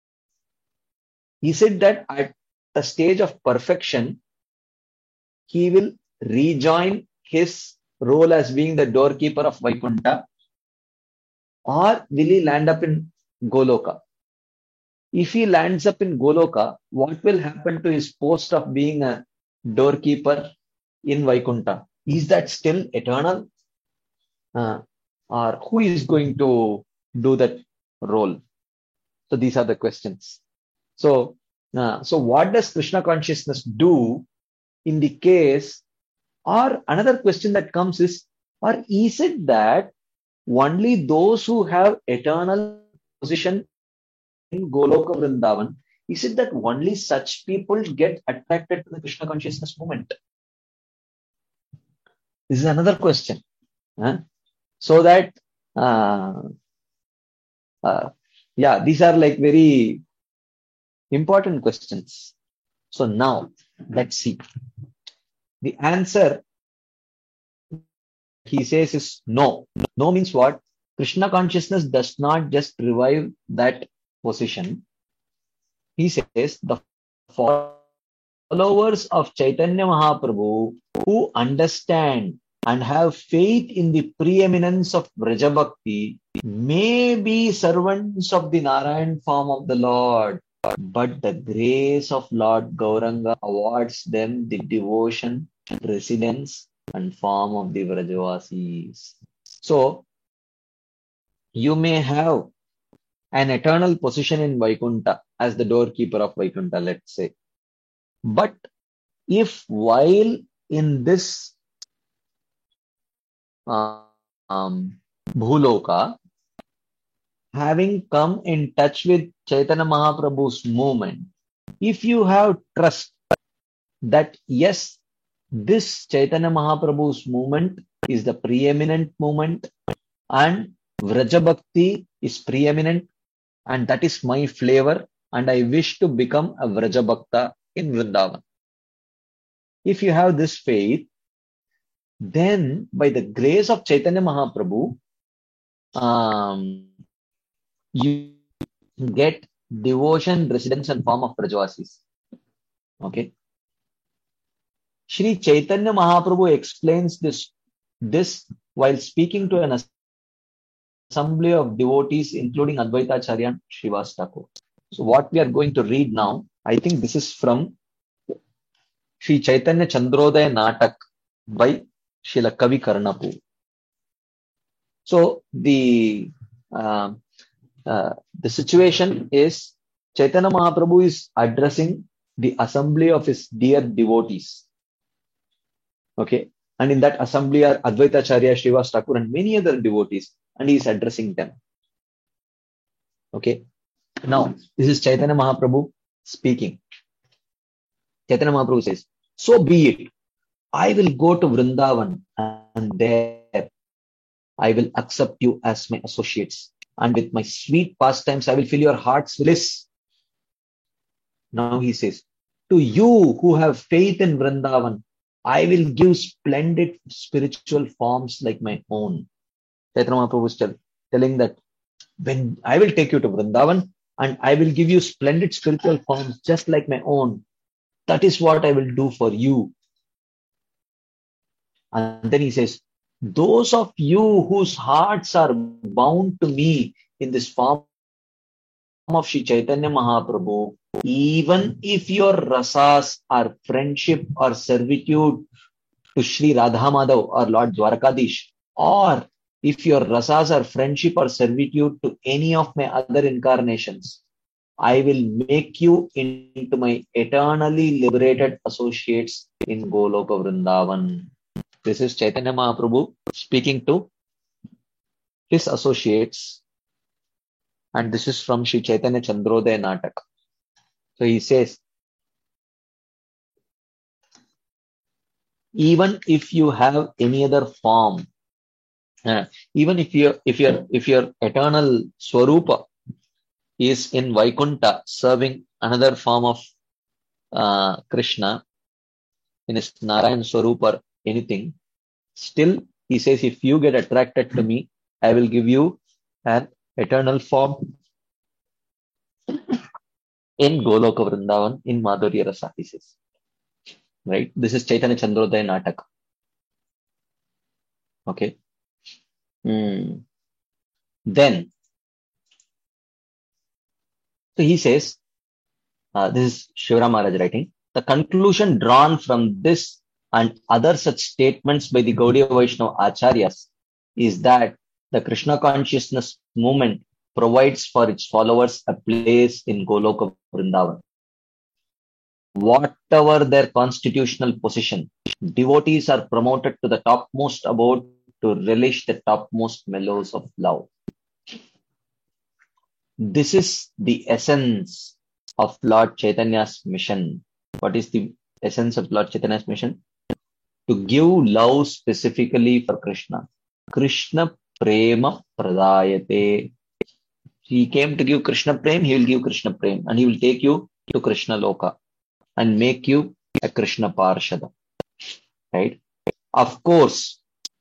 he said that at the stage of perfection, he will rejoin his role as being the doorkeeper of Vaikuntha, or will he land up in Goloka? If he lands up in Goloka, what will happen to his post of being a doorkeeper in Vaikuntha? Is that still eternal? Uh, or who is going to do that role? So these are the questions. So, uh, so what does Krishna consciousness do in the case? Or another question that comes is, Or is it that only those who have eternal position in Goloka Vrindavan, is it that only such people get attracted to the Krishna consciousness movement? This is another question. Huh? So that, uh, uh, yeah, these are like very important questions. So now, let's see. The answer, he says, is no. No means what? Krishna consciousness does not just revive that position. He says the followers of Chaitanya Mahaprabhu who understand and have faith in the preeminence of Vraja Bhakti may be servants of the Narayan form of the Lord, but the grace of Lord Gauranga awards them the devotion, residence, and form of the Vrajavasis. So, you may have an eternal position in Vaikuntha as the doorkeeper of Vaikuntha, let's say. But if while in this uh, um, Bhuloka, having come in touch with Chaitanya Mahaprabhu's movement, if you have trust that yes, this Chaitanya Mahaprabhu's movement is the preeminent movement and Vraja Bhakti is preeminent and that is my flavor and I wish to become a Vraja Bhakta in Vrindavan. If you have this faith, then by the grace of Chaitanya Mahaprabhu, um, you get devotion, residence and form of Vrajavasis. Okay. Shri Chaitanya Mahaprabhu explains this, this while speaking to an assembly of devotees, including Advaita Acharya and Srivas Thakur. So what we are going to read now, I think this is from Shri Chaitanya Chandrodaya Natak by Srila Kavi Karnapu. So the uh, uh, the situation is Chaitanya Mahaprabhu is addressing the assembly of his dear devotees. Okay, and in that assembly are Advaita Acharya, Srivas Thakur, and many other devotees, and he is addressing them. Okay, now this is Chaitanya Mahaprabhu speaking. Chaitanya Mahaprabhu says, "So be it. I will go to Vrindavan, and there I will accept you as my associates, and with my sweet pastimes I will fill your heart's bliss." Now he says, "To you who have faith in Vrindavan, I will give splendid spiritual forms like my own." Chaitanya Mahaprabhu is tell, telling that when I will take you to Vrindavan and I will give you splendid spiritual forms just like my own. That is what I will do for you. And then he says, those of you whose hearts are bound to me in this form of Shri Chaitanya Mahaprabhu, even if your rasas are friendship or servitude to Shri Radha Madhav or Lord Dwarkadish, or if your rasas are friendship or servitude to any of my other incarnations, I will make you into my eternally liberated associates in Goloka Vrindavan. This is Chaitanya Mahaprabhu speaking to his associates, and this is from Shri Chaitanya Chandrodaya Natak. So he says, even if you have any other form, uh, even if your if your if your eternal Swarupa is in Vaikuntha serving another form of uh, Krishna in his Narayan Swarupa or anything, still he says, if you get attracted to me, I will give you an eternal form in Goloka Vrindavan in Madhurya Rasa, he says. Right? This is Chaitanya Chandrodaya Natak. Okay. Hmm. Then, so he says, uh, this is Shivram Maharaj writing, the conclusion drawn from this and other such statements by the Gaudiya Vaishnava Acharyas is that the Krishna consciousness movement provides for its followers a place in Goloka Vrindavan. Whatever their constitutional position, devotees are promoted to the topmost abode to relish the topmost mellows of love. This is the essence of Lord Chaitanya's mission. What is the essence of Lord Chaitanya's mission? To give love specifically for Krishna. Krishna prema pradayate. He came to give Krishna prem, he will give Krishna prem, and he will take you to Krishna Loka and make you a Krishna Parshada. Right? Of course,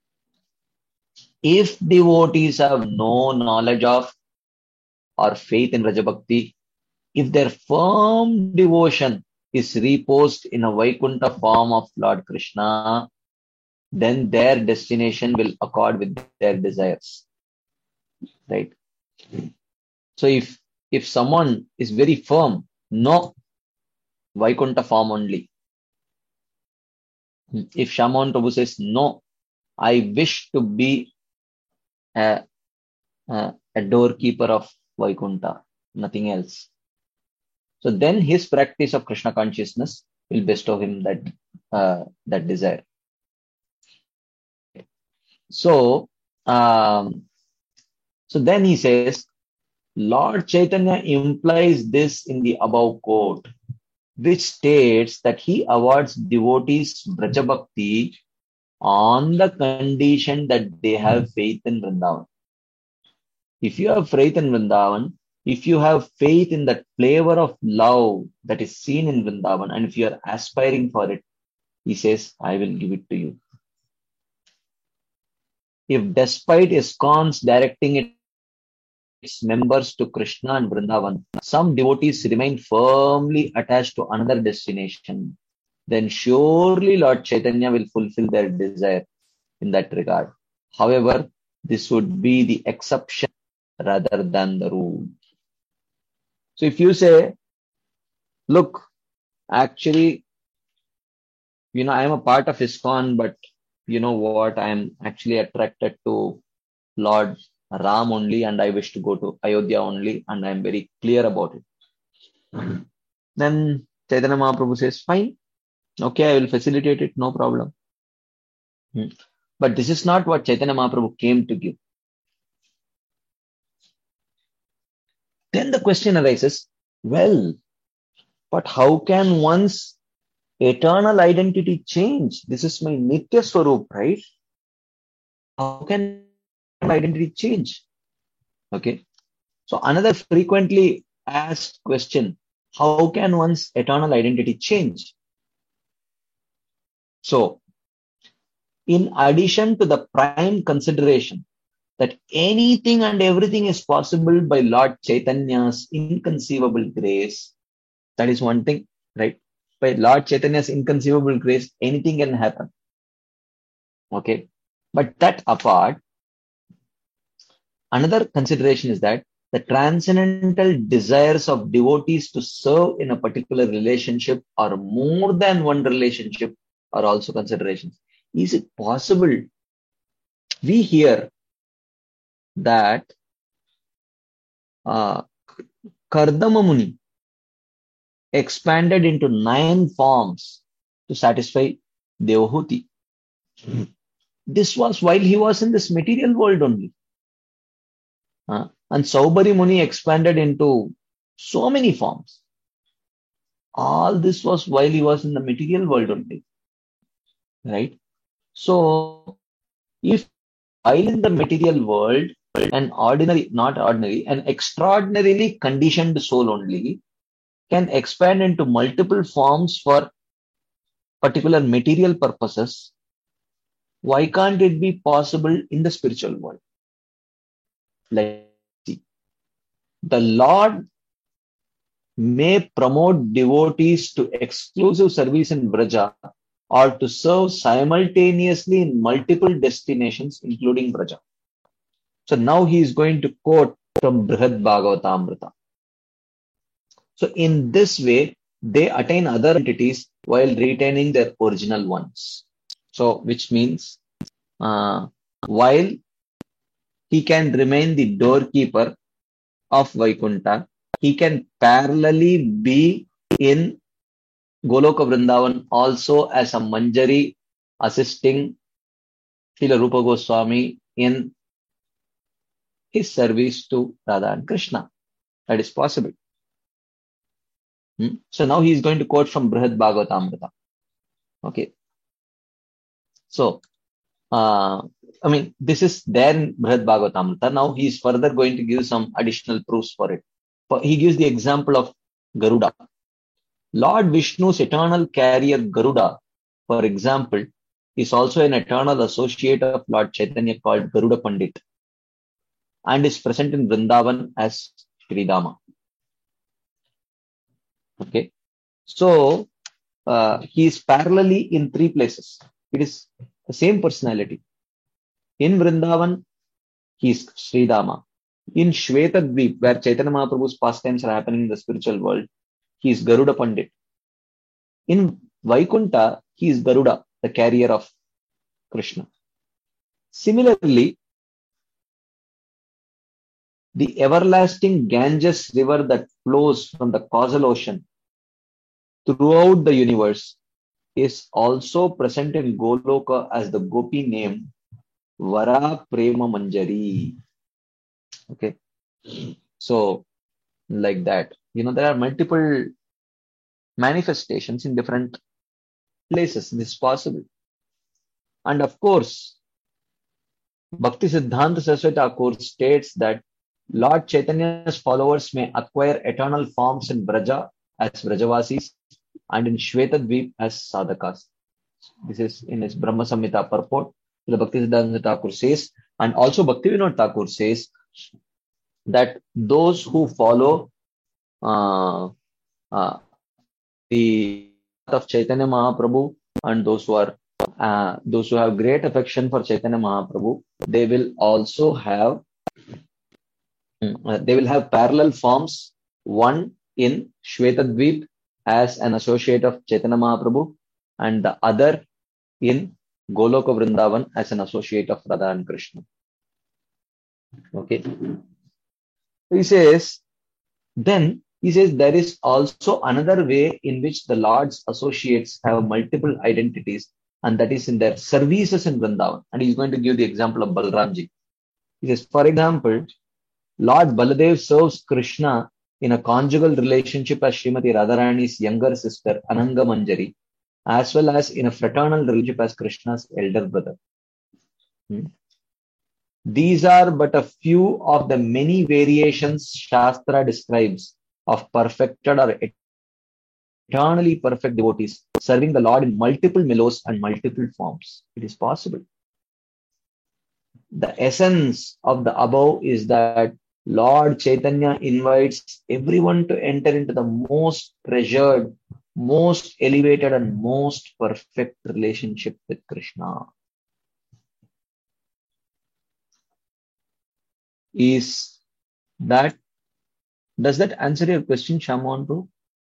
if devotees have no knowledge of or faith in Raja Bhakti, if their firm devotion is reposed in a Vaikuntha form of Lord Krishna, then their destination will accord with their desires. Right? So if if someone is very firm, no, Vaikuntha form only. If Shyamohan Prabhu says, no, I wish to be a, a, a doorkeeper of Vaikuntha, nothing else. So then his practice of Krishna consciousness will bestow him that uh, that desire. So, um, so then he says, Lord Chaitanya implies this in the above quote, which states that he awards devotees Braja Bhakti on the condition that they have faith in Vrindavan. If you have faith in Vrindavan, if you have faith in that flavor of love that is seen in Vrindavan, and if you are aspiring for it, he says, I will give it to you. If despite ISKCON's directing it, its members to Krishna and Vrindavan, some devotees remain firmly attached to another destination, then surely Lord Chaitanya will fulfill their desire in that regard. However, this would be the exception rather than the rule. So if you say, look, actually, you know, I am a part of ISKCON, but you know what, I am actually attracted to Lord Ram only, and I wish to go to Ayodhya only, and I am very clear about it. Then Chaitanya Mahaprabhu says, fine, okay, I will facilitate it, no problem. Hmm. But this is not what Chaitanya Mahaprabhu came to give. Then the question arises, well, but how can one's eternal identity change? This is my Nitya Swarup, right? How can identity change? Okay. So another frequently asked question, how can one's eternal identity change? So, in addition to the prime consideration that anything and everything is possible by Lord Chaitanya's inconceivable grace, that is one thing, right? By Lord Chaitanya's inconceivable grace, anything can happen. Okay. But that apart, another consideration is that the transcendental desires of devotees to serve in a particular relationship or more than one relationship are also considerations. Is it possible? We hear that uh, Kardama Muni expanded into nine forms to satisfy Devahuti. This was while he was in this material world only. Uh, and Saubhari Muni expanded into so many forms. All this was while he was in the material world only. Right? So, if while in the material world, an ordinary, not ordinary, an extraordinarily conditioned soul only can expand into multiple forms for particular material purposes, why can't it be possible in the spiritual world? Let's see. The Lord may promote devotees to exclusive service in Braja or to serve simultaneously in multiple destinations, including Braja. So now he is going to quote from Brihad Bhagavatamrita. So in this way, they attain other entities while retaining their original ones. So which means, uh, while he can remain the doorkeeper of Vaikuntha, he can parallelly be in Goloka Vrindavan also as a Manjari assisting Srila Rupa Goswami in his service to Radha and Krishna. That is possible. Hmm? So now he is going to quote from Brihad Bhagavatamrita. Okay. So, uh, I mean, this is there in Brihad Bhagavatamrita. Now he is further going to give some additional proofs for it. He gives the example of Garuda. Lord Vishnu's eternal carrier Garuda, for example, is also an eternal associate of Lord Chaitanya called Garuda Pandit and is present in Vrindavan as Sridama. Okay. So, uh, he is parallelly in three places. It is the same personality. In Vrindavan, he is Sridama. In Shvetadvip, where Chaitanya Mahaprabhu's pastimes are happening in the spiritual world, he is Garuda Pandit. In Vaikunta, he is Garuda, the carrier of Krishna. Similarly, the everlasting Ganges river that flows from the causal ocean throughout the universe is also present in Goloka as the gopi named Vara Prema Manjari. Okay. So, like that. You know, there are multiple manifestations in different places. This is possible. And of course, Bhakti Siddhanta Saraswati Thakur states that Lord Chaitanya's followers may acquire eternal forms in Braja as Brajavasis and in Shvetadvip as Sadhakas. This is in his Brahma Samhita purport. The Bhakti Siddhanta Thakur says, and also Bhaktivinoda Thakur says that those who follow uh, uh, the path of Chaitanya Mahaprabhu and those who are uh, those who have great affection for Chaitanya Mahaprabhu, they will also have uh, they will have parallel forms. One in Shvetadvip as an associate of Chaitanya Mahaprabhu, and the other in Goloka Vrindavan as an associate of Radha and Krishna. Okay. He says, then he says there is also another way in which the Lord's associates have multiple identities, and that is in their services in Vrindavan. And he's going to give the example of Balramji. He says, for example, Lord Baladev serves Krishna in a conjugal relationship as Srimati Radharani's younger sister, Ananga Manjari, as well as in a fraternal relationship as Krishna's elder brother. Hmm. These are but a few of the many variations Shastra describes of perfected or eternally perfect devotees serving the Lord in multiple milos and multiple forms. It is possible. The essence of the above is that Lord Chaitanya invites everyone to enter into the most treasured, most elevated and most perfect relationship with Krishna. Is that, does that answer your question, Shaman bro?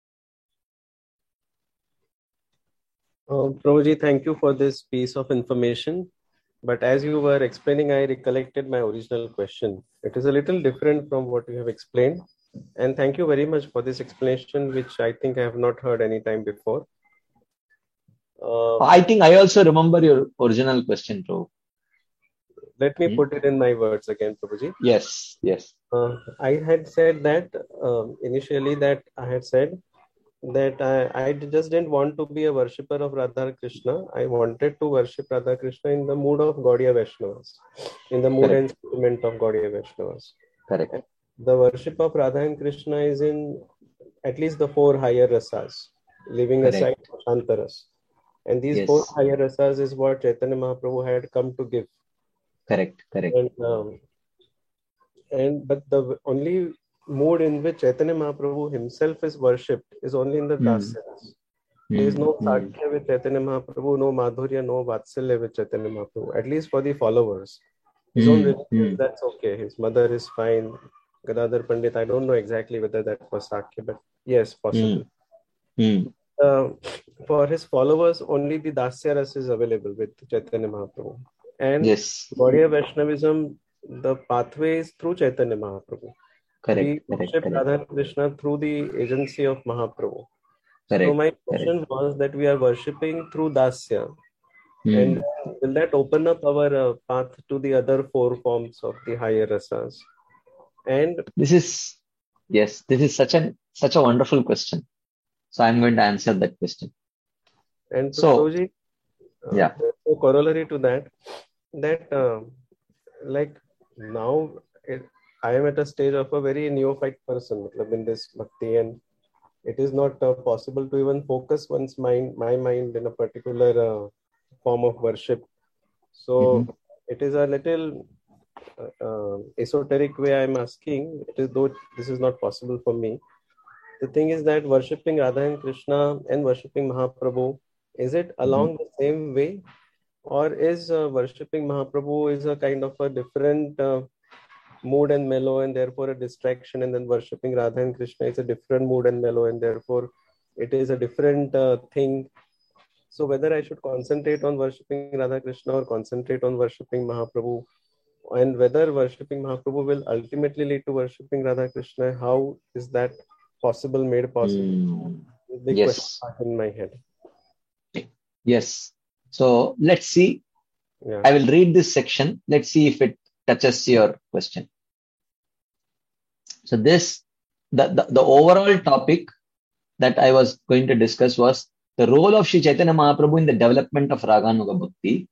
Uh, Prabhuji, thank you for this piece of information. But as you were explaining, I recollected my original question. It is a little different from what you have explained. And thank you very much for this explanation, which I think I have not heard any time before. Uh,
I think I also remember your original question, bro.
Let me
Hmm?
put it in my words again, Prabhuji.
Yes, yes.
Uh, I had said that uh, initially that I had said that I, I just didn't want to be a worshipper of Radha Krishna. I wanted to worship Radha Krishna in the mood of Gaudiya Vaishnavas, in the mood
Correct.
and sentiment of Gaudiya Vaishnavas.
Correct.
And the worship of Radha and Krishna is in at least the four higher rasas, leaving
Correct.
aside Shantaras. And these
Yes.
four higher rasas is what Chaitanya Mahaprabhu had come to give.
Correct, correct.
And, um, and but the only mood in which Chaitanya Mahaprabhu himself is worshipped is only in the
Hmm.
Dasyas. There is
Hmm.
no
Hmm.
Sakya with Chaitanya Mahaprabhu, no Madhurya, no Vatsalya with Chaitanya Mahaprabhu, at least for the followers. His own
Hmm.
relatives,
Hmm.
that's okay. His mother is fine. Gadadhar Pandit, I don't know exactly whether that was Sakya, but yes, possible.
Hmm.
Uh, for his followers, only the Dasya Ras is available with Chaitanya Mahaprabhu. And
Yes.
Gaudiya Vaishnavism, the pathway is through Chaitanya Mahaprabhu.
Correct,
We
correct,
worship
correct.
Radha Krishna through the agency of Mahaprabhu. So
Correct,
my
correct.
question was that we are worshipping through Dasya.
Hmm.
And will that open up our uh, path to the other four forms of the higher rasas? And
This is, yes, this is such an such a wonderful question. So I'm going to answer that question.
and
So,
Prabhuji, uh,
yeah.
a corollary to that, that uh, like now it, I am at a stage of a very neophyte person in this bhakti, and it is not uh, possible to even focus one's mind, my mind, in a particular uh, form of worship. So
Mhm.
it is a little uh, uh, esoteric way I'm asking. It is though this is not possible for me. The thing is that worshipping Radha and Krishna and worshipping Mahaprabhu, is it along the same way, or is uh, worshipping Mahaprabhu is a kind of a different uh, mood and mellow, and therefore a distraction, and then worshipping Radha and Krishna is a different mood and mellow, and therefore it is a different uh, thing. So whether I should concentrate on worshipping Radha Krishna or concentrate on worshipping Mahaprabhu, and whether worshipping Mahaprabhu will ultimately lead to worshipping Radha Krishna, how is that possible, made possible?
Hmm.
Big
Yes.
question mark in my head.
Yes. So let's see.
Yeah.
I will read this section. Let's see if it touches your question. So this, the, the, the overall topic that I was going to discuss was the role of Sri Chaitanya Mahaprabhu in the development of Raganuga Bhakti.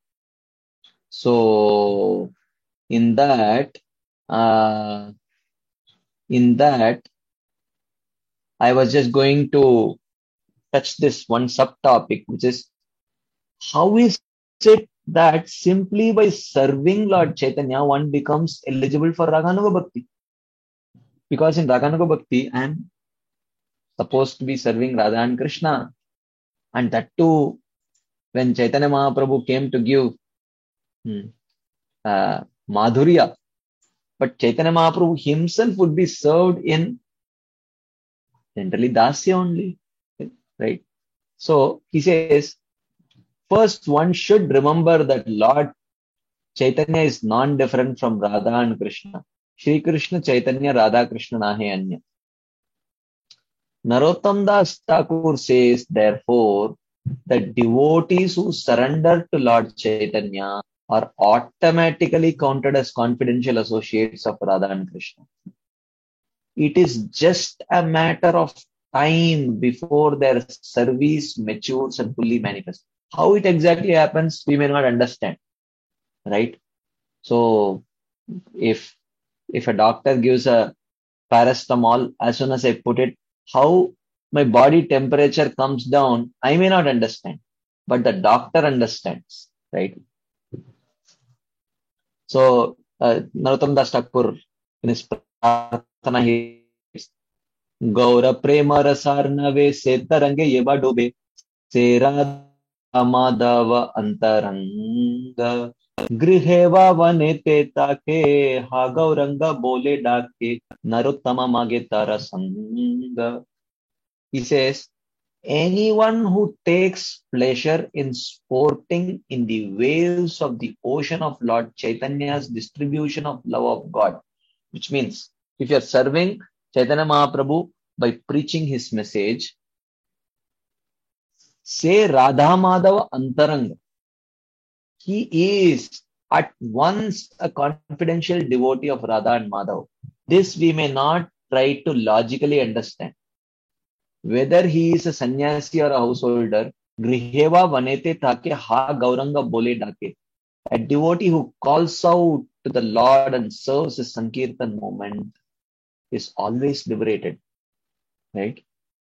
So in that, uh, in that, I was just going to touch this one subtopic, which is how is it that simply by serving Lord Chaitanya, one becomes eligible for Raganuga Bhakti? Because in Raganuga Bhakti, I am supposed to be serving Radha and Krishna. And that too, when Chaitanya Mahaprabhu came to give hmm, uh, Madhurya, but Chaitanya Mahaprabhu himself would be served in generally Dasya only, right? So he says, first one should remember that Lord Chaitanya is non-different from Radha and Krishna. Shri Krishna Chaitanya Radha Krishna Nahe Anya. Narottam Das Thakur says, therefore, that devotees who surrender to Lord Chaitanya are automatically counted as confidential associates of Radha and Krishna. It is just a matter of time before their service matures and fully manifests. How it exactly happens, we may not understand, right? So, if if a doctor gives a paracetamol, as soon as I put it, how my body temperature comes down, I may not understand, but the doctor understands, right? So, uh, Narottam Das Thakur, in his prarthana, he Gaura prema rasarnave setarange yeva dobe sera amadava antaranga griheva vanete take ha gauranga bole dake narottama mage tarasanga. He says, anyone who takes pleasure in sporting in the waves of the ocean of Lord Chaitanya's distribution of love of God, which means if you are serving Chaitanya Mahaprabhu by preaching his message, say Radha Madhava Antaranga. He is at once a confidential devotee of Radha and Madhava. This we may not try to logically understand. Whether he is a sannyasi or a householder, Griheva Vanete Take Ha Gauranga Bole Dake. A devotee who calls out to the Lord and serves his Sankirtan movement is always liberated, right?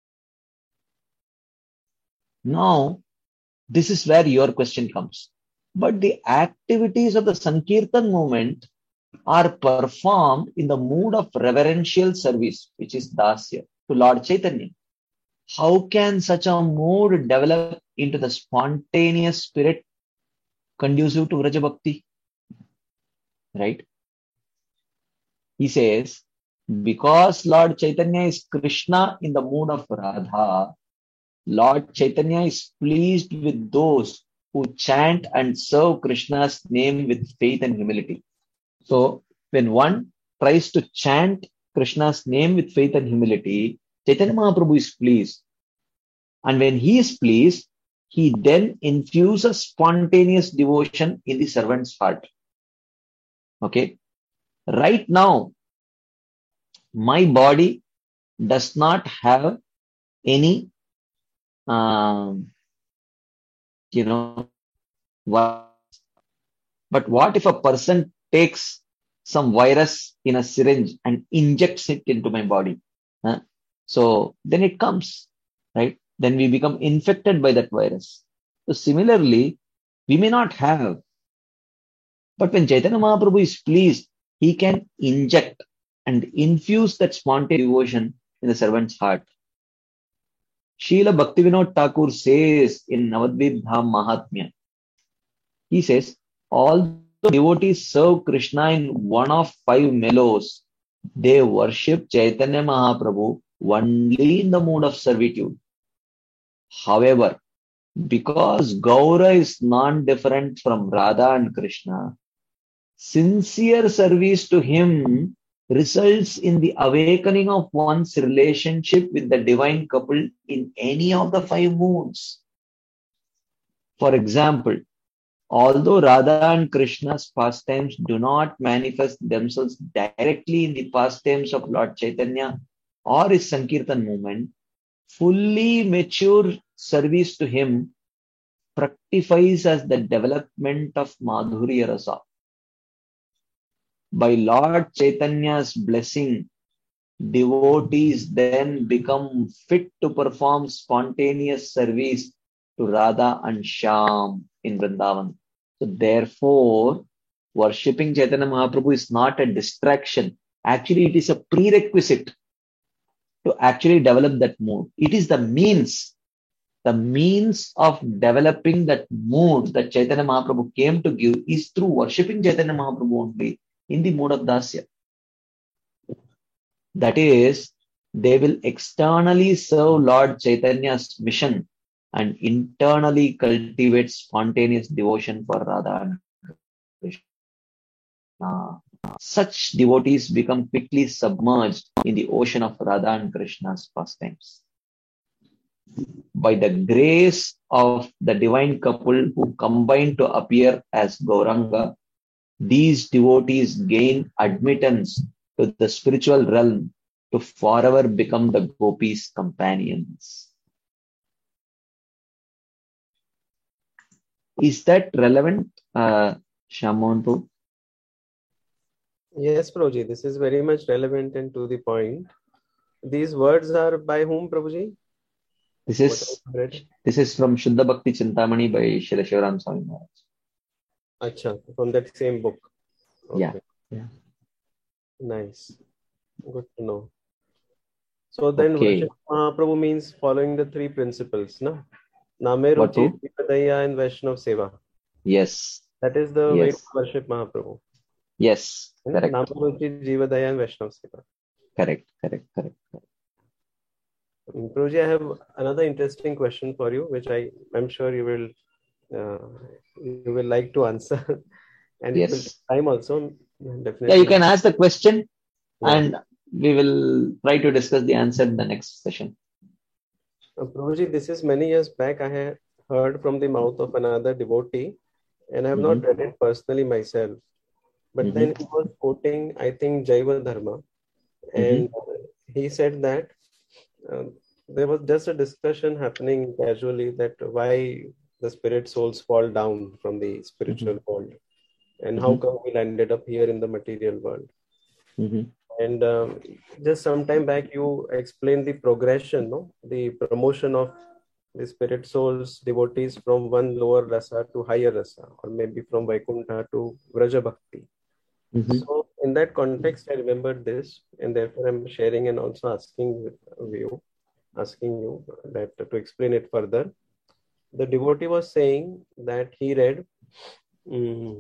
Now, this is where your question comes. But the activities of the Sankirtan movement are performed in the mood of reverential service, which is Dasya, to Lord Chaitanya. How can such a mood develop into the spontaneous spirit conducive to Vraja Bhakti? Right? He says, because Lord Chaitanya is Krishna in the mood of Radha, Lord Chaitanya is pleased with those who chant and serve Krishna's name with faith and humility. So, when one tries to chant Krishna's name with faith and humility, Chaitanya Mahaprabhu is pleased. And when he is pleased, he then infuses spontaneous devotion in the servant's heart. Okay. Right now, my body does not have any, um, you know, virus. But what if a person takes some virus in a syringe and injects it into my body? Huh? So then it comes, right? Then we become infected by that virus. So similarly, we may not have, but when Chaitanya Mahaprabhu is pleased, he can inject and infuse that spontaneous devotion in the servant's heart. Srila Bhaktivinoda Thakur says in Navadvip Dham Mahatmya, he says, although devotees serve Krishna in one of five mellows, they worship Chaitanya Mahaprabhu only in the mood of servitude. However, because Gaura is non-different from Radha and Krishna, sincere service to him results in the awakening of one's relationship with the divine couple in any of the five moods. For example, although Radha and Krishna's pastimes do not manifest themselves directly in the pastimes of Lord Chaitanya or his Sankirtan movement, fully mature service to him fructifies as the development of Madhurya Rasa. By Lord Chaitanya's blessing, devotees then become fit to perform spontaneous service to Radha and Shyam in Vrindavan. So therefore, worshipping Chaitanya Mahaprabhu is not a distraction. Actually, it is a prerequisite to actually develop that mood. It is the means, the means of developing that mood that Chaitanya Mahaprabhu came to give is through worshipping Chaitanya Mahaprabhu only in the mood of Dasya. That is, they will externally serve Lord Chaitanya's mission and internally cultivate spontaneous devotion for Radha and Krishna. Such devotees become quickly submerged in the ocean of Radha and Krishna's pastimes. By the grace of the divine couple who combine to appear as Gauranga, these devotees gain admittance to the spiritual realm to forever become the gopis' companions. Is that relevant, uh, Shamontu?
Yes, Prabhuji, this is very much relevant and to the point. These words are by whom, Prabhuji?
This is this is from Shuddha Bhakti Chintamani by Srila Shivaram Swami Maharaj.
Acha, from that same book. Okay.
Yeah, yeah.
Nice. Good to know. So then,
Okay.
worship Mahaprabhu means following the three principles, no? Name Ruchi, Jiva and Vaishnav Seva.
Yes.
That is the
yes.
way to worship Mahaprabhu.
Yes. Correct.
Name Ruchi, Jiva and Vaishnav Seva.
Correct. Correct. Correct. Correct.
Prabhuji, I have another interesting question for you, which I am sure you will uh, you will like to answer, and
yes.
it will take time also. Definitely.
Yeah, you can ask the question,
yeah.
and we will try to discuss the answer in the next session.
Uh, Prabhuji, this is many years back. I had heard from the mouth of another devotee, and I have mm-hmm. not read it personally myself. But mm-hmm. then he was quoting, I think, Jaiva Dharma, and mm-hmm. he said that. Uh, there was just a discussion happening casually that why the spirit souls fall down from the spiritual mm-hmm. world and mm-hmm. how come we landed up here in the material world.
Mm-hmm.
And um, just some time back you explained the progression, no? The promotion of the spirit souls, devotees from one lower rasa to higher rasa, or maybe from Vaikuntha to Vraja Bhakti. Mm-hmm. So in that context, I remembered this, and therefore I'm sharing and also asking you, asking you that to explain it further. The devotee was saying that he read um,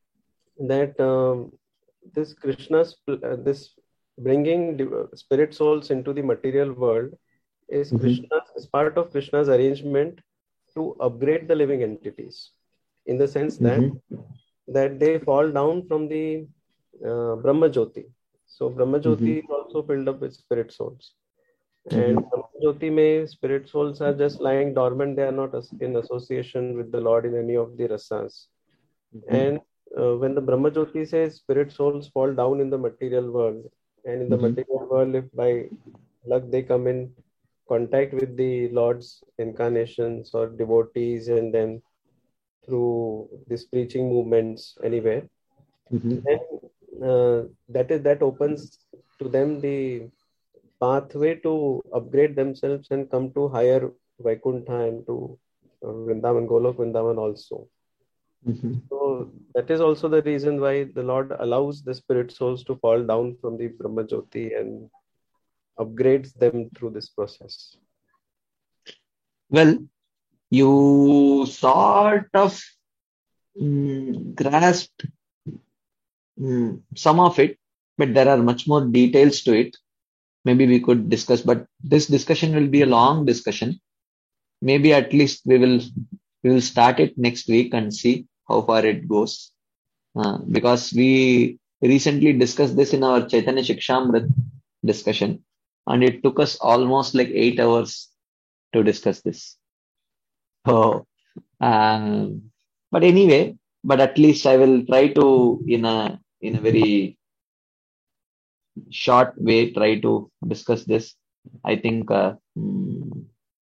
that um, this Krishna's uh, this bringing spirit souls into the material world is mm-hmm. Krishna's is part of Krishna's arrangement to upgrade the living entities, in the sense that mm-hmm. that they fall down from the uh, Brahma Jyoti. So Brahma Jyoti mm-hmm. is also filled up with spirit souls. And Jyoti mein spirit souls are just lying dormant. They are not as- in association with the Lord in any of the rasas. And uh, when the Brahma Jyoti says spirit souls fall down in the material world, and in the
Mhm.
material world, if by luck they come in contact with the Lord's incarnations or devotees, and then through these preaching movements anywhere,
Mhm.
then uh, that is that opens to them the pathway to upgrade themselves and come to higher Vaikuntha and to uh, Vrindavan, Golok Vrindavan also.
Mhm.
So that is also the reason why the Lord allows the spirit souls to fall down from the Brahma Jyoti and upgrades them through this process.
Well, you sort of mm, grasped mm, some of it, but there are much more details to it. Maybe we could discuss, but this discussion will be a long discussion. Maybe at least we will we will start it next week and see how far it goes. Uh, because we recently discussed this in our Chaitanya Shikshamrit discussion, and it took us almost like eight hours to discuss this. So, um, but anyway, but at least I will try to in a in a very short way try to discuss this. I think uh, mm,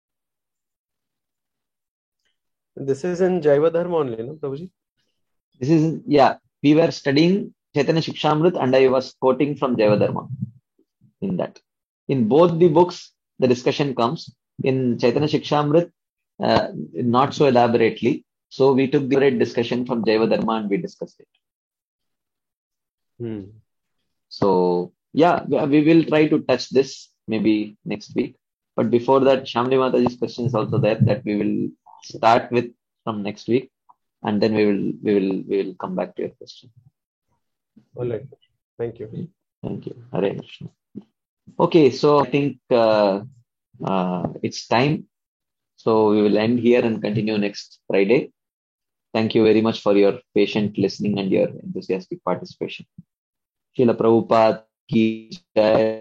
This is in Jaiva Dharma only, no, Prabhuji?
this is yeah. We were studying Chaitanya Shikshamrit, and I was quoting from Jayavadharma in that. In both the books, the discussion comes. In Chaitanya Shikshamrit, uh, not so elaborately. So we took the elaborate discussion from Jayavadharma and we discussed it.
Hmm.
So yeah, we we will try to touch this maybe next week. But before that, Shamli Mataji's question is also there that we will start with from next week, and then we will we will we will come back to your question.
All right. Thank you.
Thank you. Hare Krishna. Okay, so I think uh, uh, it's time. So we will end here and continue next Friday. Thank you very much for your patient listening and your enthusiastic participation. Srila Prabhupada ki jai.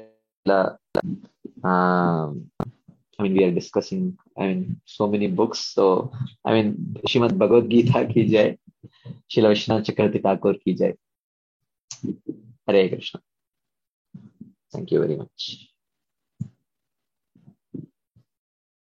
Um, I mean, we are discussing, I mean, so many books. So, I mean, Srimad Bhagavad Gita ki jai. Srila Vishwanath Chakravarti Thakur ki jai. Hare Krishna. Thank you very much.